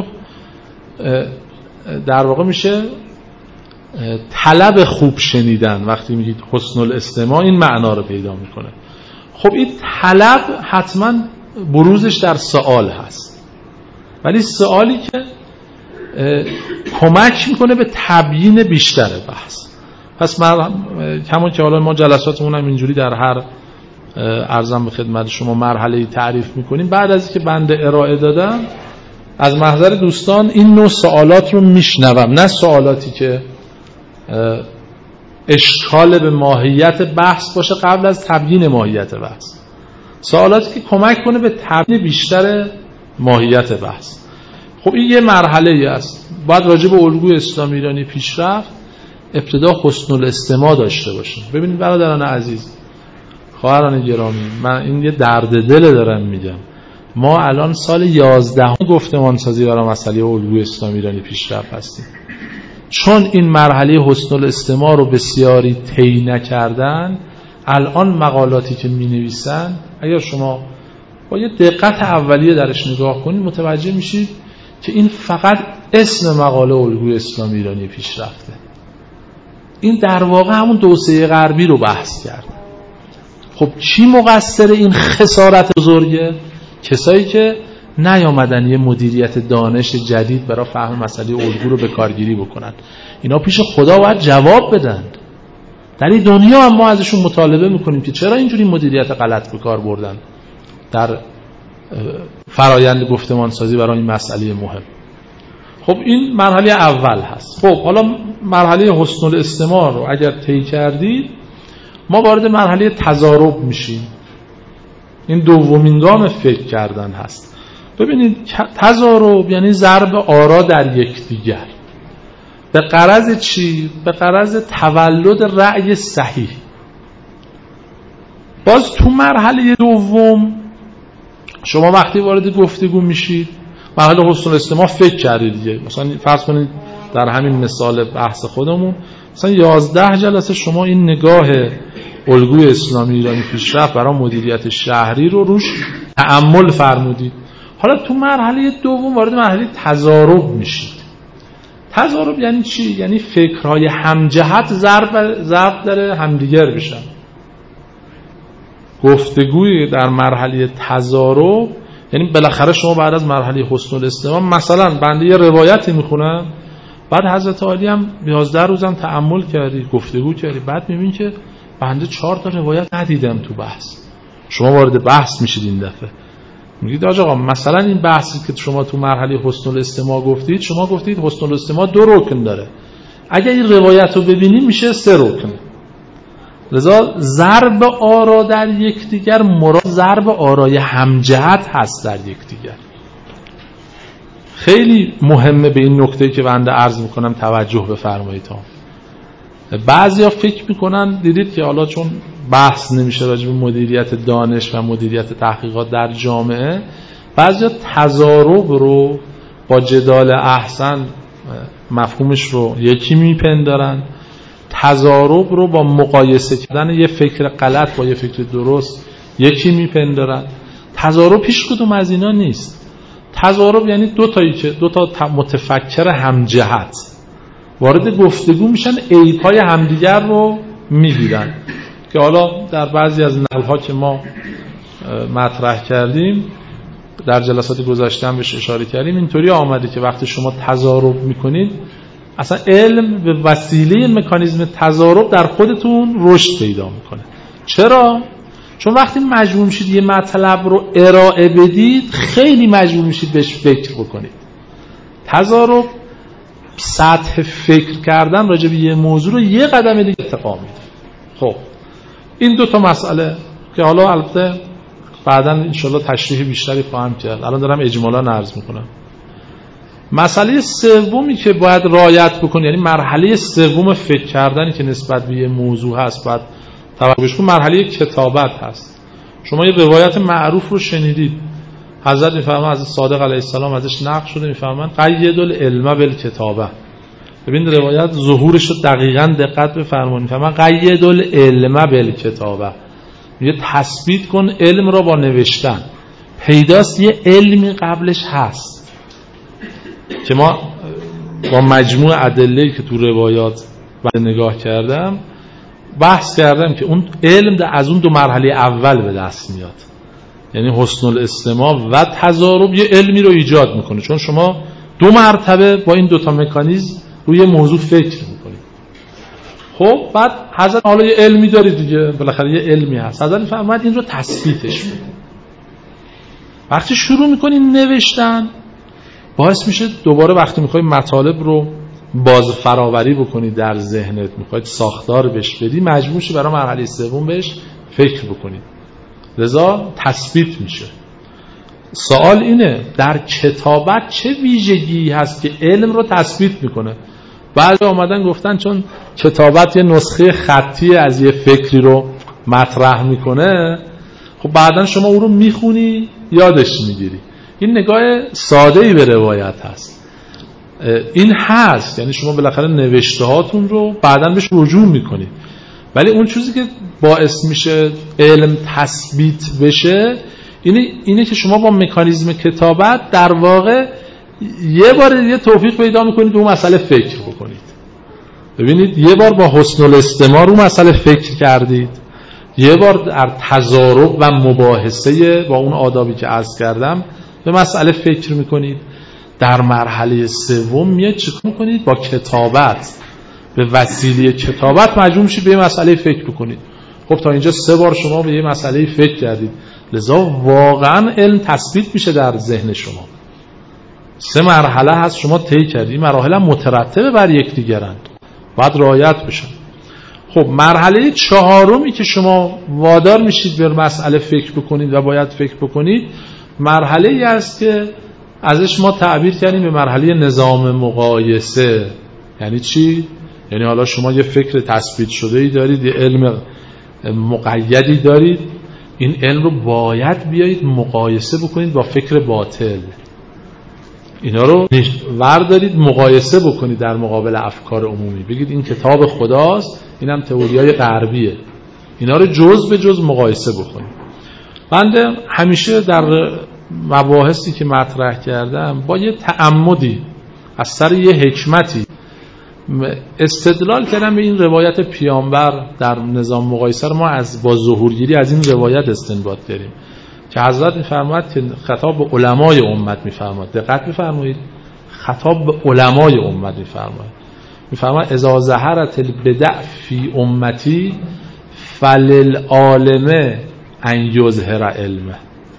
در واقع میشه طلب خوب شنیدن. وقتی میگید حسن الاستماع این معنا رو پیدا میکنه. خب این طلب حتما بروزش در سوال هست، ولی سوالی که کمک میکنه به تبیین بیشتر بحث. پس کما که حالا ما جلساتمون هم اینجوری در هر عرضم به خدمت شما مرحله تعریف میکنیم، بعد از اینکه بنده ارائه دادم از محضر دوستان این نوع سوالات رو میشنوم، نه سوالاتی که اشکال به ماهیت بحث باشه قبل از تبیین ماهیت بحث، سوالاتی که کمک کنه به تبیین بیشتر ماهیت بحث. خب این یه مرحله است. باید راجع به الگوی اسلامی ایرانی پیشرفت ابتدا حسن الاستماع داشته باشیم. ببینید برادران عزیز، خواهران گرامی، من این یه درد دل دارم میگم. ما الان سال 11 گفتمان سازی برای مسئله الگوی اسلامی ایرانی پیشرفت هستیم. چون این مرحله حسن الاستماع رو بسیاری طی نکردن، الان مقالاتی که می‌نویسن اگر شما با یه دقت اولیه درش نگاه کنید متوجه میشید که این فقط اسم مقاله الگوی اسلامی ایرانی پیشرفته. این در واقع همون توسعه غربی رو بحث کرد. خب کی مقصر این خسارت بزرگه؟ کسایی که نیامدن یه مدیریت دانش جدید برای فهم مسئله الگو رو به کارگیری بکنن. اینا پیش خدا باید جواب بدن. در این دنیا هم ما ازشون مطالبه میکنیم که چرا اینجوری مدیریت غلط به کار بردن در فرایند گفتمان سازی برای این مسئله مهم. خب این مرحله اول هست. خب حالا مرحله حسن الاستماع رو اگر طی کردید، ما وارد مرحله تضارب میشیم. این دومین گام فکر کردن هست. ببینید تضارب یعنی ضرب آرا در یکدیگر. به غرض چی؟ به غرض تولد رأی صحیح. باز تو مرحله دوم شما وقتی وارد گفتگو میشید، مرحله حسن الاستماع فکر کردید دیگه. مثلا فرض کنید در همین مثال بحث خودمون مثلا 11 جلسه شما این نگاه الگوی اسلامی ایرانی پیشرفت برای مدیریت شهری رو روش تأمل فرمودید. حالا تو مرحله دوم وارد مرحله تضارب میشید. تضارب یعنی چی؟ یعنی فکرهای همجهت ضرب در همدیگر بشن. گفتگوی در مرحله تضارب یعنی بالاخره شما بعد از مرحله حسن الاستماع مثلا بنده یه روایتی میخونم، بعد حضرت عالی هم 11 روزم تأمل کردی، گفتگو کردی، بعد میبینی که بنده 4 تا روایت ندیدم تو بحث. شما وارد بحث میشید این دفعه. میگید آقا مثلا این بحثی که شما تو مرحله حسن الاستماع گفتید، شما گفتید حسن الاستماع 2 رکن داره. اگه این روایت رو ببینیم میشه 3 رکن. لذا ضرب آرا در یکدیگر مراد ضرب آرای همجهت هست در یکدیگر. خیلی مهمه به این نکته که بنده عرض میکنم توجه بفرمایید. بعضیا فکر میکنن دیدید که حالا چون بحث نمیشه راجع به مدیریت دانش و مدیریت تحقیقات در جامعه، بعضیا تضارب رو با جدال احسن مفهومش رو یکی میپندارن، تضارب رو با مقایسه کردن یه فکر غلط با یه فکر درست یکی میپندارن. تضارب پیش کدوم از اینا نیست. تضارب یعنی دو تا متفکر همجهت وارد گفتگو میشن، عیب‌های همدیگر رو میگیرن که حالا در بعضی از نقل‌ها که ما مطرح کردیم در جلسات گذشته هم بهش اشاره کردیم، اینطوری آمده که وقتی شما تضارب میکنید اصلا علم به وسیله مکانیزم تضارب در خودتون رشد پیدا میکنه. چرا؟ چون وقتی مجبور میشید یه مطلب رو ارائه بدید خیلی مجبور میشید بهش فکر بکنید. تضارب سطح فکر کردن راجع به یه موضوع رو یه قدم دیگه ارتقا میده. خب این 2 تا مسئله که حالا البته بعداً انشالله تشریح بیشتری خواهم کرد، الان دارم اجمالاً عرض میکنم. مسئله سومی که باید رعایت بکنید، یعنی مرحله سوم فکر کردنی که نسبت به یه موضوع هست باید توجه کنید، مرحله کتابت هست. شما یه روایت معروف رو شنیدید، حضرت میفرمایند، حضرت صادق علیه السلام ازش نقل شده، میفرمایند قید العلم بالکتابه. ببین روایت ظهورش رو دقیقاً دقت بفرمایید، میفرمایند قید العلم بالکتابه، میگه تثبیت کن علم را با نوشتن. پیداست یه علمی قبلش هست که ما با مجموع ادله‌ای که تو روایات نگاه کردم بحث کردم که اون علم از اون 2 مرحله اول به دست میاد. یعنی حسن الاستماع و تضارب یه علمی رو ایجاد میکنه، چون شما 2 مرتبه با این 2 تا مکانیزم روی موضوع فکر میکنید. خب بعد حضرت حالا یه علمی دارید دیگه، بالاخره یه علمی هست، حضرت فرمود این رو تثبیتش بکنید. وقتی شروع میکنید نوشتن باعث میشه دوباره وقتی میخواید مطالب رو باز فراوری بکنید در ذهنت، میخواید ساختار بهش بدی، مجبور شی برای مرحله سوم بهش فکر بکنید، لذا تثبیت میشه. سوال اینه در کتابت چه ویژگی هست که علم رو تثبیت میکنه؟ بعضی آمدن گفتن چون کتابت یه نسخه خطی از یه فکری رو مطرح میکنه، خب بعدن شما اون رو میخونی یادش میگیری. این نگاه ساده‌ای به روایت هست. این هست، یعنی شما بالاخره نوشته هاتون رو بعدن بهش رجوع میکنید، ولی اون چیزی که باعث میشه علم تثبیت بشه اینه که شما با مکانیزم کتابت در واقع یه بار یه توفیق پیدا میکنید به اون مسئله فکر بکنید. ببینید یه بار با حسن الاستماع رو مسئله فکر کردید، یه بار در تضارب و مباحثه با اون آدابی که عرض کردم به مسئله فکر میکنید. در مرحله سوم میاد چیکار میکنید؟ با کتابت، به وسیله کتابت مجبور میشید به یه مسئله فکر بکنید. خب تا اینجا 3 بار شما به یه مسئله فکر کردید، لذا واقعا علم تثبیت میشه در ذهن شما. 3 مرحله هست شما طی کردید، مراحل هم مترتبه بر یکدیگرند، باید رعایت بشن. خب مرحله 4می که شما وادار میشید به مسئله فکر بکنید و باید فکر بکنید، مرحله ای است که ازش ما تعبیر کردیم به مرحله نظام مقایسه. یعنی چی؟ یعنی حالا شما یه فکر تثبیت شده ای دارید، یه علم مقیدی دارید، این علم رو باید بیایید مقایسه بکنید با فکر باطل. اینا رو وردارید مقایسه بکنید در مقابل افکار عمومی، بگید این کتاب خداست، اینم تئوریای غربیه، اینا رو جز به جز مقایسه بکنید. بنده همیشه در مباحثی که مطرح کردم با یه تعمدی از سر یه حکمتی استدلال کردم به این روایت پیامبر در نظام مقایسه رو ما با ظهورگیری از این روایت استنباط کردیم که حضرت میفرماید که خطاب به علمای امت میفرماید، دقت میفرمایید، خطاب به علمای امت میفرماید اذا ظهرت البدع فی امتی فللعالم ان یظهر علمه،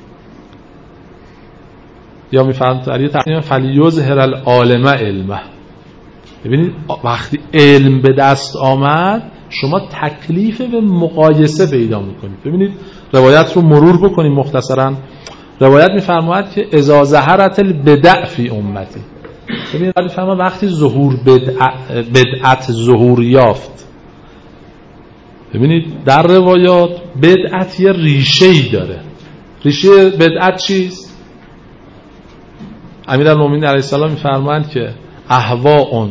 یا میفرماید در یه تعبیر فلیظهر العالم علمه. ببینید وقتی علم به دست آمد شما تکلیف به مقایسه پیدا میکنید. ببینید روایت رو مرور بکنید مختصرا. روایت میفرماید که اذا ظهرت البدع فی امتی، ببینید میفرماید وقتی بدعت ظهور یافت. ببینید در روایات بدعت یه ریشه‌ای داره. ریشه بدعت چیست؟ امیرالمومنین علیه السلام میفرمایند که اهواء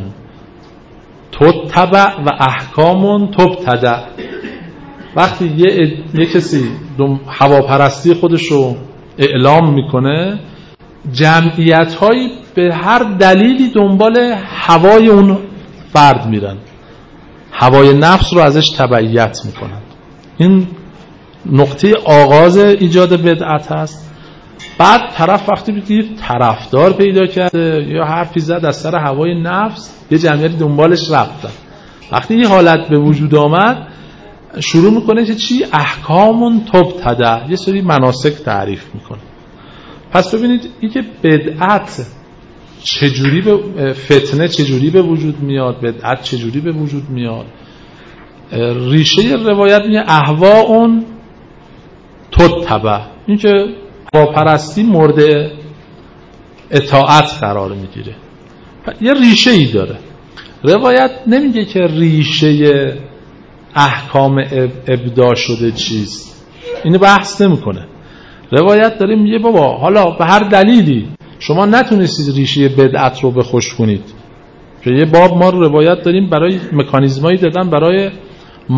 تتبع و احکام تبتدع. وقتی یه کسی هواپرستی خودش رو اعلام میکنه، جمعیت‌هایی به هر دلیلی دنبال هوای اون فرد میرن، هوای نفس رو ازش تبعیت میکنن. این نقطه آغاز ایجاد بدعت هست. بعد طرف وقتی بگید طرفدار پیدا کرده یا حرفی زد از سر هوای نفس، یه جمعیتی دنبالش رفتن. وقتی این حالت به وجود آمد شروع میکنه که چی؟ احکام تبتدع، یه سری مناسک تعریف میکنه. پس ببینید این که بدعت چجوری به فتنه چجوری به وجود میاد، بدعت چجوری به وجود میاد. ریشه روایت میگه اهواء تتبع، این که هواپرستی مورد اطاعت قرار میگیره، یه ریشه ای داره. روایت نمیگه که ریشه احکام ابداع شده چیست، اینو بحث نمیکنه. روایت داره میگه بابا حالا به هر دلیلی شما نتونستید ریشه بدعت رو بخوش کنید، که یه باب ما رو روایت داریم برای مکانیزمایی دادن برای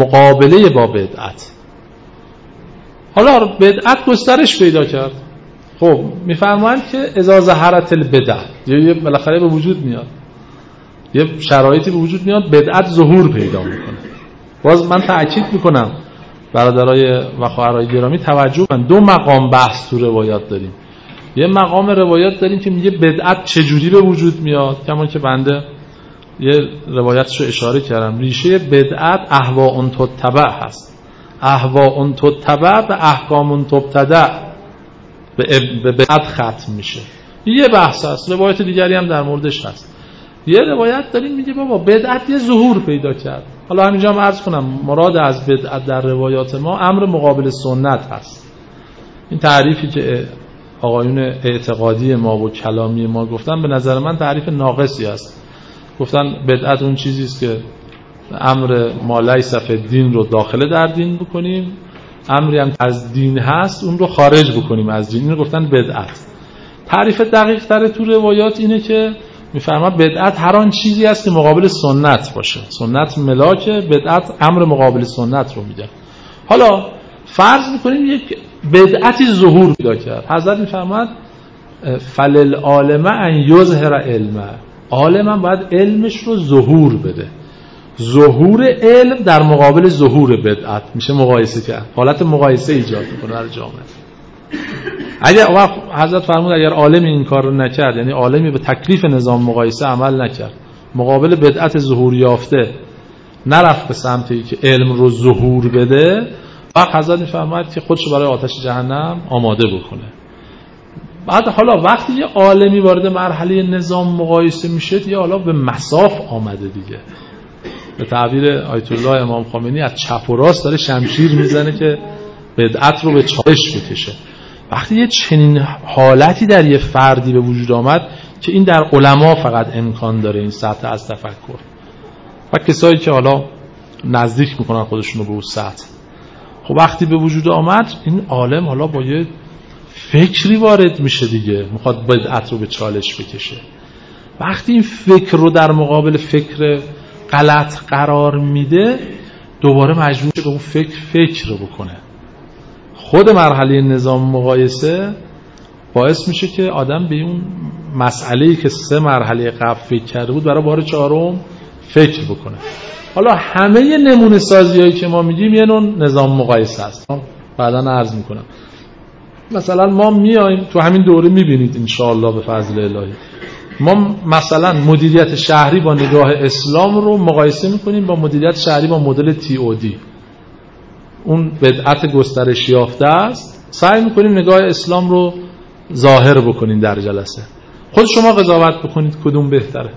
مقابله با بدعت. حالا بدعت گسترش پیدا کرد، خب میفرمایند که اذا ظهرت البدع، یه بالاخره به وجود میاد، یه شرایطی به وجود میاد، بدعت ظهور پیدا میکنه. باز من تأکید میکنم برادرای و خواهرای گرامی توجه کنن، دو مقام بحث تو روایات داریم. یه مقام روایات داریم که میگه بدعت چجوری به وجود میاد، کما که بنده یه روایتشو اشاره کردم. ریشه بدعت اهواء تتبع هست، اهواء تتبع به احکام تبتدع به بدعت ختم میشه. یه بحث هست، روایت دیگری هم در موردش هست. یه روایت داریم میگه بابا بدعت یه ظهور پیدا کرد. حالا همینجا هم عرض کنم مراد از بدعت در روایات ما امر مقابل سنت هست. این تعریفی که آقایون اعتقادی ما و کلامی ما گفتن به نظر من تعریف ناقصی است. گفتن بدعت اون چیزی است که امر ما لیس فی الدین رو داخل در دین بکنیم، امری هم از دین هست اون رو خارج بکنیم از دین. اینو گفتن بدعت. تعریف دقیق تر تو روایات اینه که میفرما بدعت هر آن چیزی است که مقابل سنت باشه. سنت ملاک، بدعت امر مقابل سنت رو میگه. حالا فرض میکنیم یک بدعتی ظهور پیدا کرد. حضرت میفرماد فللعالم ان یظهر علمه، عالم باید علمش رو ظهور بده. ظهور علم در مقابل ظهور بدعت میشه مقایسه کرد، حالت مقایسه ایجاد میکنه در جامعه. اگر حضرت فرمود اگر عالمی این کار رو نکرد، یعنی عالمی به تکلیف نظام مقایسه عمل نکرد، مقابل بدعت ظهور یافته نرفت به سمتی که علم رو ظهور بده، وقت حضرت میفرماید که خودشو برای آتش جهنم آماده بکنه. بعد حالا وقتی یه عالمی وارد مرحله نظام مقایسه میشه دیگه حالا به مصاف آمده دیگه. به تعبیر آیت الله امام خمینی از چپ و راست داره شمشیر میزنه که بدعت رو به چالش بکشه. وقتی یه چنین حالتی در یه فردی به وجود آمد که این در علما فقط امکان داره این سطح از تفکر و کسایی که حالا نزدیک میکنن خودشونو به اون سطح، خب وقتی به وجود آمد این عالم حالا با یه فکری وارد میشه دیگه، میخواد بدعت رو به چالش بکشه. وقتی این فکر رو در مقابل فکر غلط قرار میده دوباره مجبور به اون فکر رو بکنه. خود مرحله نظام مقایسه باعث میشه که آدم به اون مسئله‌ای که 3 مرحله قبل فکر کرده بود برای بار 4م فکر بکنه. حالا همه نمونه سازی‌هایی که ما میگیم یه نوع نظام مقایسه است. بعداً عرض میکنم. مثلا ما میایم تو همین دوره میبینید انشاءالله به فضل الهی ما مثلا مدیریت شهری با نگاه اسلام رو مقایسه میکنیم با مدیریت شهری با مدل TOD. اون بدعت گسترش یافته است، سعی میکنیم نگاه اسلام رو ظاهر بکنیم در جلسه. خود شما قضاوت بکنید کدوم بهتره.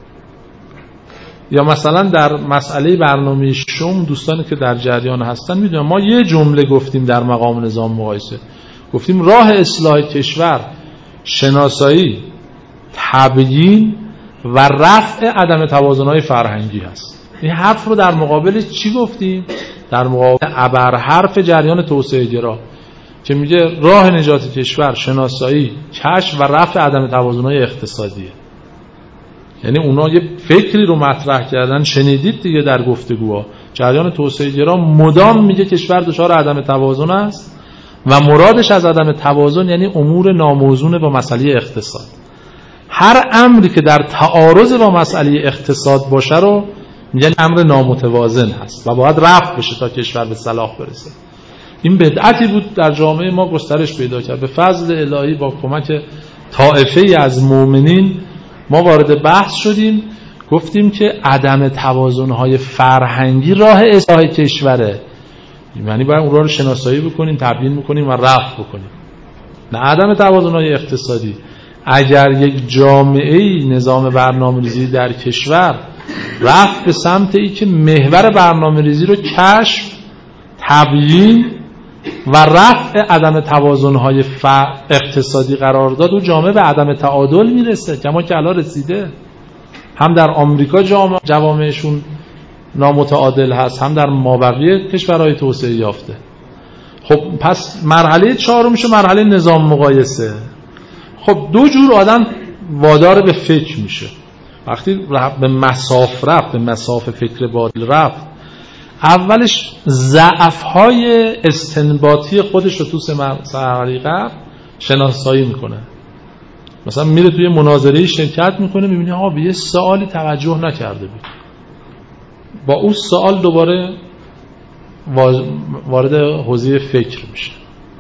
یا مثلا در مسئله برنامه شوم دوستانی که در جریان هستن میدونن ما یه جمله گفتیم در مقام نظام مقایسه، گفتیم راه اصلاح کشور شناسایی، تبیین و رفع عدم توازن‌های فرهنگی هست. این حرف رو در مقابل چی گفتیم؟ در مقابل ابرحرف جریان توسعه گرا که میگه راه نجات کشور شناسایی، کشف و رفع عدم توازن‌های اقتصادیه. یعنی اونا یه فکری رو مطرح کردن، شنیدید دیگه در گفتگوها. جریان توسعه گرا مدام میگه کشور دچار عدم توازن است و مرادش از عدم توازن یعنی امور ناموزون با مسئله اقتصاد. هر امری که در تعارض با مسئله اقتصاد باشه رو میگن امر نامتوازن هست و باید رفع بشه تا کشور به صلاح برسه. این بدعتی بود در جامعه ما گسترش پیدا کرد. به فضل الهی با کمک طائفه‌ای از مؤمنین ما وارد بحث شدیم، گفتیم که عدم توازن‌های فرهنگی راه اصلاح کشوره، یعنی باید اون رو شناسایی بکنیم، تبیین بکنیم و رفع بکنیم، نه عدم توازن‌های اقتصادی. اگر یک جامعه‌ای نظام برنامه‌ریزی در کشور رفت به سمت ای که محور برنامه‌ریزی رو کشف، تبیین و رفع عدم توازن‌های اقتصادی قرار داد و جامعه به عدم تعادل میرسه، کما که الان رسیده. هم در آمریکا جوامعشون نامتعادل هست، هم در مابقی کشورهای توسعه یافته. خب پس مرحله 4 میشه مرحله نظام مقایسه. خب دو جور آدم وادار به فکر میشه. وقتی به مساف رفت، به مساف فکر باطل رفت، اولش ضعف‌های استنباطی خودش رو تو مرحله قبل شناسایی میکنه. مثلا میره توی مناظره شرکت میکنه، میبینی آقا به یه سوالی توجه نکرده بود، با اون سوال دوباره وارد حوزه فکر میشه.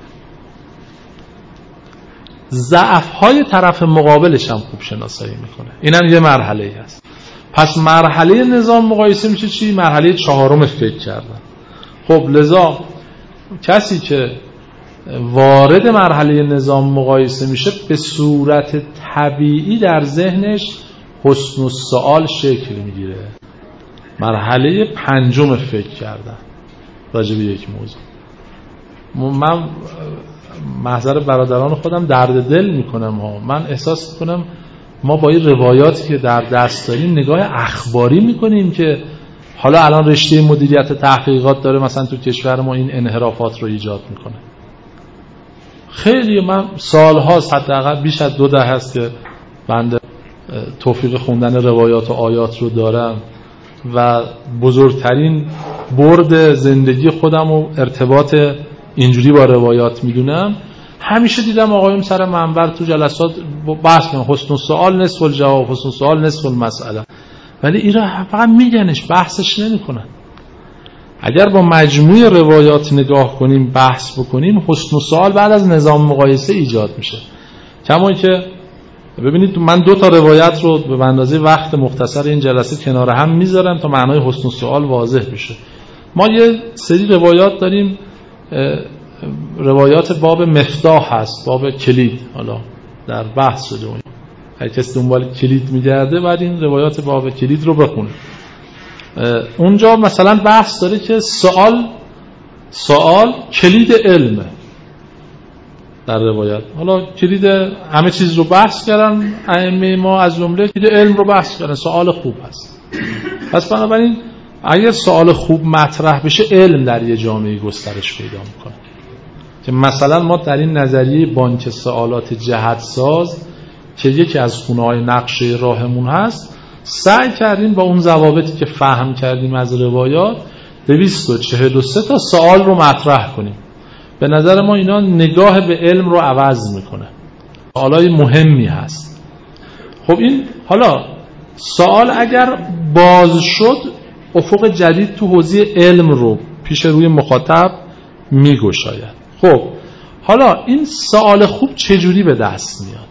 ضعف‌های طرف مقابلش هم خوب شناسایی میکنه. اینم یه مرحله‌ای هست. پس مرحله نظام مقایسه میشه چی؟ مرحله 4 فکر کردن. خب لذا کسی که وارد مرحله نظام مقایسه میشه به صورت طبیعی در ذهنش حسن السؤال شکل میگیره. مرحله 5 فکر کردن راجع به یک موضوع. من محضر برادران خودم درد دل میکنم ها. من احساس میکنم ما با این روایاتی که در دست داریم نگاه اخباری میکنیم که حالا الان رشته مدیریت تحقیقات داره مثلا تو کشور ما این انحرافات رو ایجاد میکنه. خیلی من سالهاست، حداقل بیش از 2 دهه است که بنده توفیق خوندن روایات و آیات رو دارم و بزرگترین برد زندگی خودم و ارتباط اینجوری با روایات میدونم. همیشه دیدم آقایون سر منبر تو جلسات بحث کنن حسن السؤال نصف الجواب، حسن السؤال نصف المسئله، ولی این رو فقط میگنش، بحثش نمیکنن. اگر با مجموع روایات نگاه کنیم، بحث بکنیم، حسن السؤال بعد از نظام مقایسه ایجاد میشه. کما که ببینید من 2 تا روایت رو به اندازه وقت مختصر این جلسه کنار هم میذارم تا معنای حسن السؤال واضح بشه. ما یه سری روایات داریم، روایات باب مفتاح هست، باب کلید، حالا در بحث شده اون هر کس دنبال کلید میگرده بعد این روایات باب کلید رو بخونه. اونجا مثلا بحث داره که سوال کلید علمه در روایت. حالا کلید همه چیز رو بحث کردن ائمه ما، از جمله کلید علم رو بحث کردن، سوال خوب هست. پس بنابراین اگر سوال خوب مطرح بشه علم در یه جامعه گسترش پیدا میکنه. که مثلا ما در این نظریه بانک سوالات جهت‌ساز که یکی از خونه‌های نقشه راهمون هست، سعی کردیم با اون ضوابطی که فهم کردیم از روایات 243 تا سوال رو مطرح کنیم. به نظر ما اینا نگاه به علم رو عوض میکنه، سوالای مهمی هست. خب این حالا سوال اگر باز شد افق جدید تو حوزه علم رو پیش روی مخاطب میگشاید. خب حالا این سوال خوب چجوری به دست میاد؟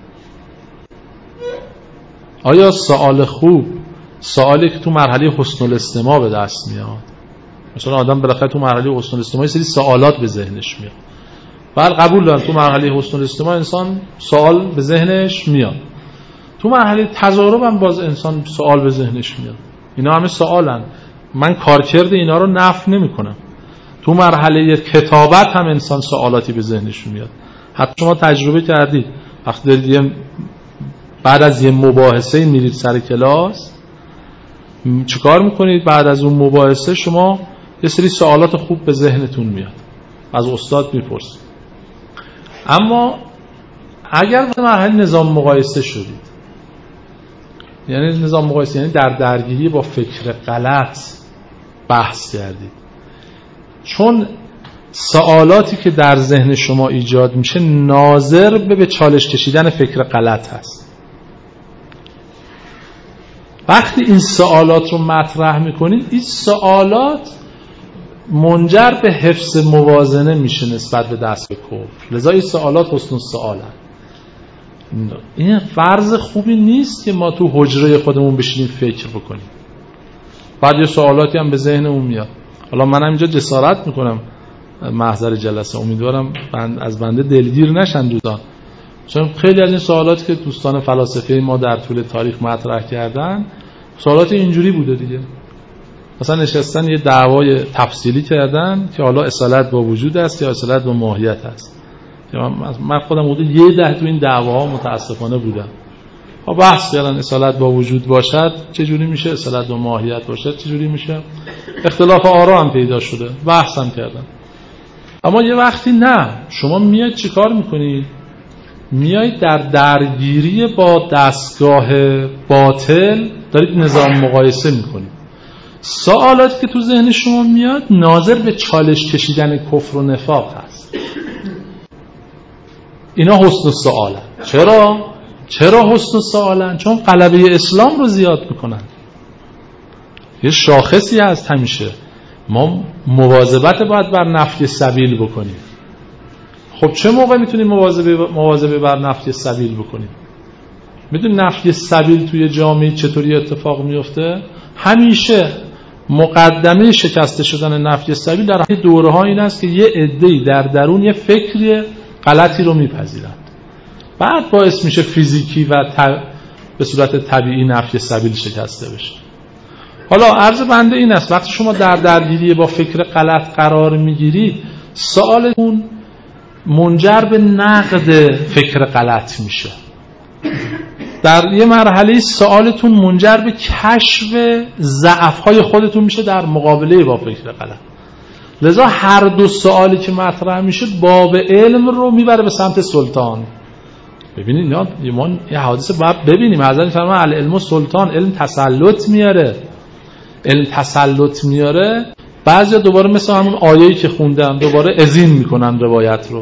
آیا سوال خوب سوالی که تو مرحله حسن الاستماع به دست میاد؟ مثلا آدم بالاخره تو مرحله حسن الاستماع سری سوالات به ذهنش میاد. بله قبول دارم تو مرحله حسن الاستماع انسان سوال به ذهنش میاد. تو مرحله تجارب هم باز انسان سوال به ذهنش میاد. اینا همه سوالن. من کارکرد اینا رو نفی نمی‌کنم. تو مرحله کتابت هم انسان سوالاتی به ذهنش میاد. حتی شما تجربه کردید وقتی دارید بعد از یه مباحثه میرید سر کلاس، چیکار میکنید؟ بعد از اون مباحثه شما یه سری سوالات خوب به ذهنتون میاد، از استاد میپرسید. اما اگر وقتی مرحله نظام مقایسه شدید، یعنی نظام مقایسه یعنی در درگیری با فکر غلط بحث کردید، چون سوالاتی که در ذهن شما ایجاد میشه ناظر به چالش کشیدن فکر غلط هست. وقتی این سوالات رو مطرح میکنید، این سوالات منجر به حفظ موازنه میشه نسبت به دست به کفر. لذا این سوالات حسن السؤال هست. این فرض خوبی نیست که ما تو حجره خودمون بشینیم فکر بکنیم. بعد یه سوالاتی هم به ذهنمون میاد. حالا منم اینجا جسارت میکنم محضر جلسه، امیدوارم از بنده دلگیر نشن دوستان، چون خیلی از این سوالاتی که دوستان فلاسفه ما در طول تاریخ مطرح کردن سوالات اینجوری بوده دیگه. مثلا نشستن یه دعوای تفصیلی کردن که حالا اصالت با وجود است یا اصالت با ماهیت است. من خودم حدود 10 تو این دعواها متاسفانه بودم. ها بحث کردن اصالت با وجود باشد چجوری میشه، اصالت با ماهیت باشد چجوری میشه، اختلاف آرا هم پیدا شده، بحث هم کردن. اما یه وقتی نه، شما میاد چیکار میکنید؟ میایید در درگیری با دستگاه باطل دارید نظام مقایسه میکنید. سوالاتی که تو ذهن شما میاد ناظر به چالش کشیدن کفر و نفاق هست. اینا حسن السؤالن. چرا حسن السؤالن؟ چون غلبه اسلام رو زیاد میکنن. یه شاخصی هست همیشه، ما مواظبت باید بر نفی سبیل بکنیم. خب چه موقع میتونیم مواظبه بر نفی سبیل بکنیم؟ میدونی نفی سبیل توی جامعه چطوری اتفاق میفته؟ همیشه مقدمه شکسته شدن نفی سبیل در دوره ها این است که یه عده‌ای در درون یه فکری غلطی رو میپذیرند، بعد باعث میشه فیزیکی و به صورت طبیعی نفی سبیل شکسته بشه. حالا عرض بنده این است وقتی شما در درگیری با فکر غلط قرار میگیرید، سوالتون منجر به نقد فکر غلط میشه. در یه مرحله سوالتون منجر به کشف ضعف‌های خودتون میشه در مقابله با فکر غلط. لذا هر دو سوالی که مطرح میشه باب علم رو میبره به سمت سلطان. ببینید ما یه حادثه باید ببینیم. حضرت فرمان العلم سلطان، علم تسلط میاره. علم تسلط میاره. بعضیا دوباره مثل همون آیه‌ای که خوندم دوباره ازین میکنن روایت رو،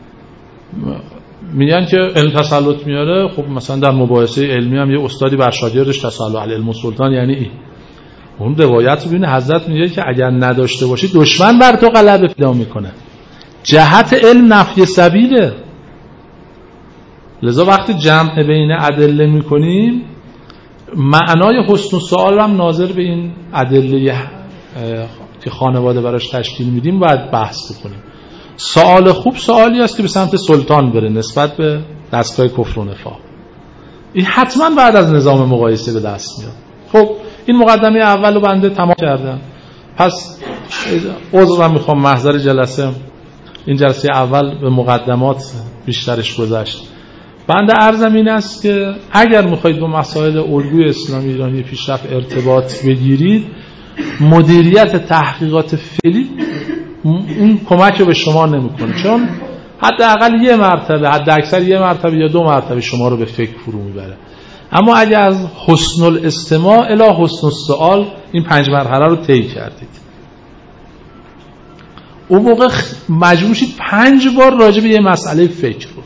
میگن که علم تسلط میاره. خب مثلا در مباحثه علمی هم یه استادی بر شاگردش تسلط العلم سلطان یعنی این. اون روایت رو ببین حضرت میگه که اگر نداشته باشی دشمن بر تو غلبه پیدا میکنه. جهت علم نفی سبیله. لذا وقتی جمع بین ادله میکنیم معنای حسن السؤال هم ناظر به این ادله که خانواده براش تشکیل میدیم باید بحث بکنیم. سوال خوب سوالی است که به سمت سلطان بره نسبت به دستگاه کفر و نفاق. این حتما بعد از نظام مقایسه به دست میاد. خب این مقدمه اول رو بنده تمام کردم. پس عذرم میخوام محضر جلسه، این جلسه اول به مقدمات بیشترش گذشت. بنده عرضم این است که اگر میخواید با مسائل الگوی اسلامی ایرانی پیشرفت ارتباط بگیرید، مدیریت تحقیقات فعلی این کمک رو به شما نمیکنه، چون حداقل یه مرتبه، حد اکثر یه مرتبه یا 2 مرتبه شما رو به فکر فرو میبره. اما اگر از حسن الاستماع الی حسن السؤال این 5 مرحله رو طی کردید، اون موقع مجبور شید 5 بار راجع به یه مسئله فکر رو.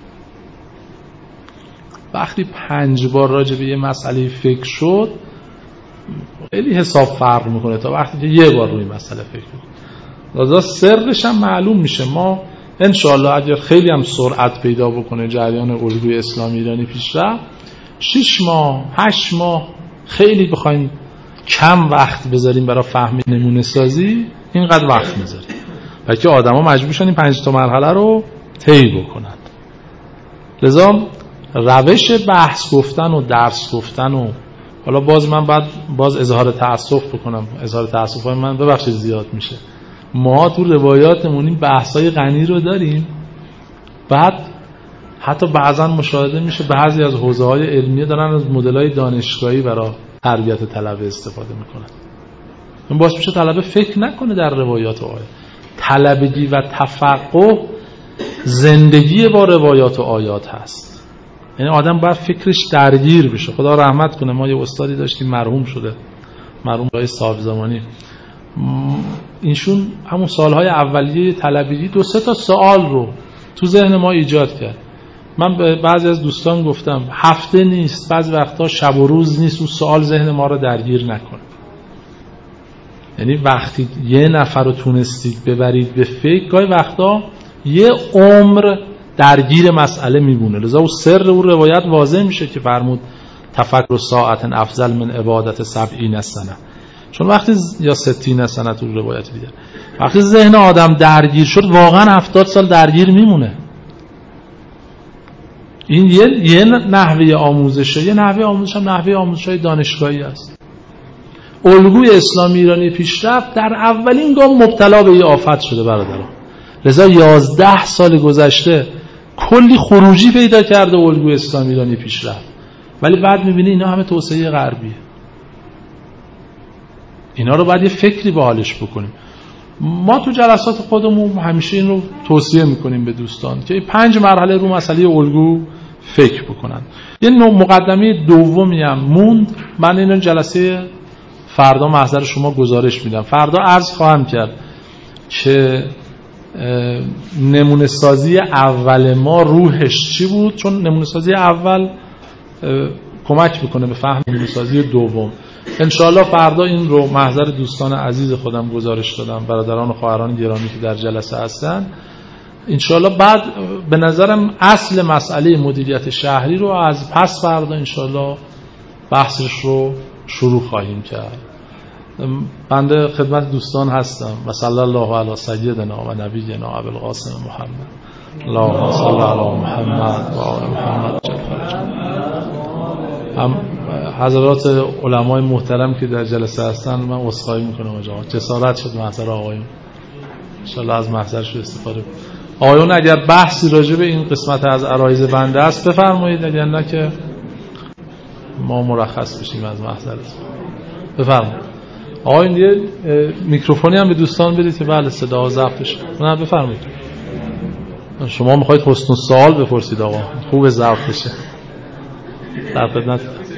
وقتی 5 بار راجع به یه مسئله فکر شد خیلی حساب فرق میکنه تا وقتی که یه بار روی مسئله فکر کنید. لذا سرش هم معلوم میشه. ما انشاءالله اگر خیلی هم سرعت پیدا بکنه جریان الگوی اسلامی ایرانی پیشرفت، 6 ماه 8 ماه خیلی بخوایم کم وقت بذاریم برای فهم نمونه سازی، اینقدر وقت میذاریم بلکه آدم ها مجبور شدن این 5 تا مرحله رو طی بکنند. لذا روش بحث گفتن و درس گفتن و حالا من باز اظهار تأسف بکنم، اظهار تأسف‌های من ببخشید زیاد میشه. ما تو روایاتمون این بحث‌های غنی رو داریم، بعد حتی بعضا مشاهده میشه بعضی از حوزه‌های علمی دارن از مدل‌های دانشگاهی برای تربیت طلبه استفاده میکنن. این باعث میشه طلبه فکر نکنه در روایات و آیات. طلبگی و تفقه زندگی با روایات و آیات هست. یعنی آدم باید فکرش درگیر بشه. خدا رحمت کنه، ما یه استادی داشتیم مرحوم شده، مرحوم آقای صاحب زمانی. اینشون همون سالهای اولیه طلبگی 2-3 تا سوال رو تو ذهن ما ایجاد کرد. من به بعضی از دوستان گفتم هفته نیست، بعضی وقتا شب و روز نیست اون سوال ذهن ما رو درگیر نکنه. یعنی وقتی یه نفر رو تونستید ببرید به فکر، گاهی وقتا یه عمر درگیر مسئله میبونه. لذا اون سر اون روایت واضح میشه که فرمود تفکر ساعت افضل من عبادت 70 سنه. چون وقتی یا 60 سنه تو روایت دیگه، وقتی ذهن آدم درگیر شد واقعا 70 سال درگیر میمونه. این یه نحوه آموزشه. یه نحوه آموزش هم نحوه آموزش‌های دانشگاهی است. الگوی اسلامی ایرانی پیشرفت در اولین گام مبتلا به یه آفت شده برادران. لذا 11 سال گذشته کلی خروجی پیدا کرده الگوی اسلامی ایرانی پیشرفت، ولی بعد می‌بینی اینا همه توسعه غربیه. اینا رو باید یه فکری به حالش بکنیم. ما تو جلسات خودمون همیشه این رو توصیه میکنیم به دوستان که 5 مرحله رو مسئله الگو فکر بکنن. یه مقدمه دومی هم موند. من این جلسه فردا محضر شما گزارش میدم. فردا عرض خواهم کرد که نمونه سازی اول ما روحش چی بود؟ چون نمونه سازی اول کمک میکنه به فهم نمونه سازی دوم. انشاءالله فردا این رو محضر دوستان عزیز خودم گزارش دادم، برادران و خواهران گرامی که در جلسه هستن. انشاءالله بعد به نظرم اصل مسئله مدیریت شهری رو از پس فردا انشاءالله بحثش رو شروع خواهیم کرد. بنده خدمت دوستان هستم و صلی الله علی سیدنا و نبینا ابوالقاسم محمد. اللهم صل علی محمد و آل محمد. هم حضرات علمای محترم که در جلسه هستن من عذرخواهی میکنم آقا، جسارت شد محضر آقایون، انشاءالله از محضرش استفاده کنیم. آقایون اگر بحثی راجع به این قسمت از عرایض بنده است بفرمایید، اگر نه که ما مرخص بشیم از محضرتون. بفرمایید. آقایون یه میکروفونی هم به دوستان بدید که بله صدا ضبط بشه. نه بفرمایید. شما میخواید حسن السؤال بپرسید آقا، خوب ضبط بشه. در خدمت.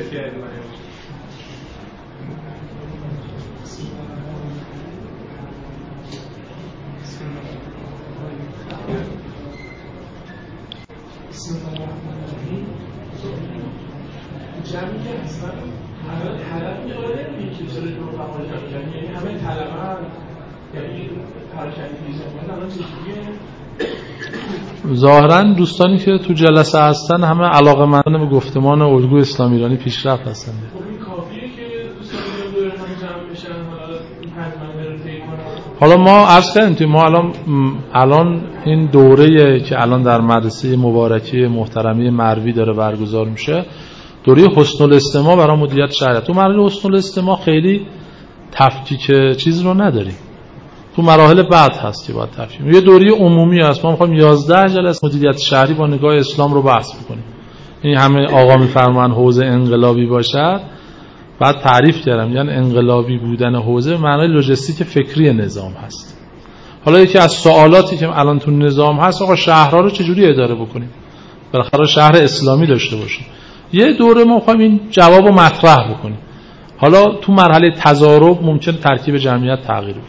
جمعی که هستن همه طلب می‌کنه که چرا رو فعال کردن، یعنی همه طلبه، یعنی حرکتی می‌کنن الان چجوریه؟ ظاهراً دوستانی که تو جلسه هستن همه علاقه‌مندان به گفتمان الگوی اسلام ایرانی پیشرفت هستن. خب این کافیه که دوستان دور هم جمع بشن حالا این پنجمنه رو طی کنن؟ حالا ما عرض کردیم ما الان این دوره‌ای که الان در مدرسه مبارکی محترمی مروی داره برگزار میشه، دوره حسن الاستماع برای مدیریت شهر. تو مرحله حسن الاستماع خیلی تفکیک چیز رو نداریم، تو مراحل بعد هست که باید تفکیک. یه دوره عمومی هست، ما می‌خوایم 11 جلسه مدیریت شهری با نگاه اسلام رو بحث بکنیم. این همه آقا می‌فرمان حوزه انقلابی باشد، بعد تعریف کردم یعنی انقلابی بودن حوزه معنای لوجستیک فکری نظام هست. حالا یکی از سوالاتی که الان تو نظام هست، آقا شهرها رو چجوری اداره بکنیم؟ بالاخره شهر اسلامی داشته باشیم. یه دوره ما می‌خوایم این جوابو مطرح بکنیم. حالا تو مرحله تضارب ممکن ترکیب جمعیت تغییر بکنه.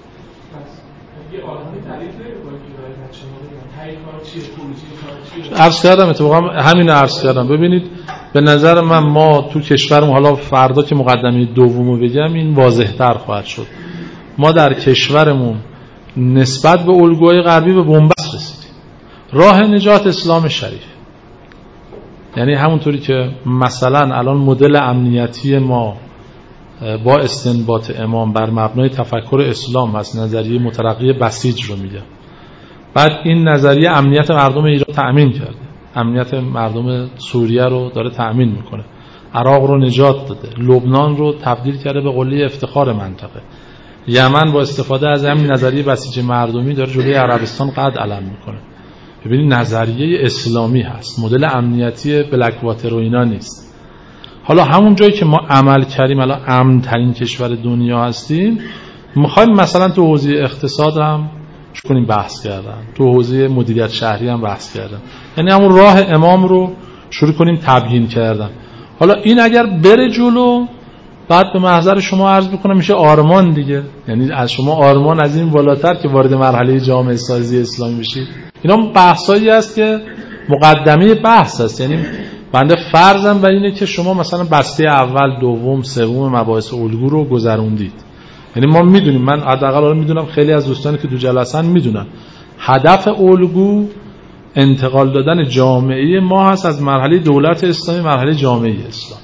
عرض کردم اتفاقا همین عرض کردم. ببینید به نظر من ما تو کشورمون، حالا فردا که مقدمه دومو بگم این واضح‌تر خواهد شد، ما در کشورمون نسبت به الگوهای غربی به بنبست رسیدیم. راه نجات اسلام شریف، یعنی همونطوری که مثلا الان مدل امنیتی ما با استنباط امام بر مبنای تفکر اسلام هست، نظریه مترقی بسیج رو میگه. بعد این نظریه امنیت مردم ایران تأمین کرده، امنیت مردم سوریه رو داره تأمین میکنه، عراق رو نجات داده، لبنان رو تبدیل کرده به قله افتخار منطقه، یمن با استفاده از همین نظریه بسیج مردمی داره جلوی عربستان قد علم میکنه. ببینید نظریه اسلامی هست، مدل امنیتی بلک واتر و اینا نیست. حالا همون جایی که ما عمل کردیم الان امن ترین کشور دنیا هستیم، میخوایم مثلا تو حوزه اقتصاد هم شروع کنیم بحث کردن، تو حوزه مدیریت شهری هم بحث کردن، یعنی همون راه امام رو شروع کنیم تبیین کردن. حالا این اگر بره جلو، بعد به محضر شما عرض بکنم میشه آرمان دیگه، یعنی از شما آرمان از این بالاتر که وارد مرحله جامعه سازی اسلامی بشید. اینا بحثایی است که مقدمه بحث است، یعنی بنده فرضم بر اینه که شما مثلا بسته اول، دوم، سوم مباحث الگو رو گذروندید. یعنی ما میدونیم، من حداقل میدونم خیلی از دوستانی که تو جلسه‌ن میدونن هدف الگو انتقال دادن جامعه ما هست از مرحله دولت اسلامی مرحله جامعه اسلام.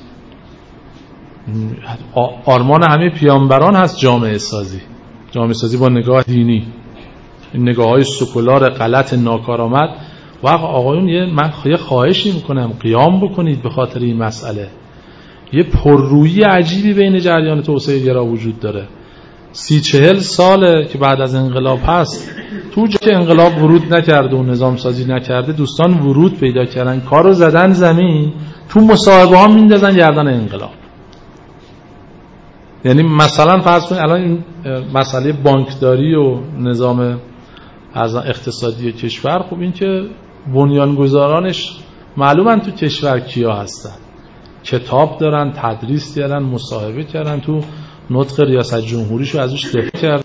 آرمان همه پیامبران هست جامعه سازی با نگاه دینی، این نگاه‌های سکولار غلط ناکارآمد. و آقایون من یه خواهشی میکنم قیام بکنید به خاطر این مسئله. یه پررویی عجیبی بین جریان توسعه گرا وجود داره. 30-40 ساله که بعد از انقلاب هست، تو جایی که انقلاب ورود نکرده و نظام سازی نکرده، دوستان ورود پیدا کردن، کارو زدن زمین، تو مصاحبه ها میندازن گردن انقلاب. یعنی مثلا فرض کنید الان این مسئله بانکداری و نظام از اقتصادی کشور، خب این که بنیانگذارانش معلومن تو کشور کیا هستن، کتاب دارن، تدریس دارن، مصاحبه کردن، تو نطق ریاست جمهوریشو ازش دفاع کردن.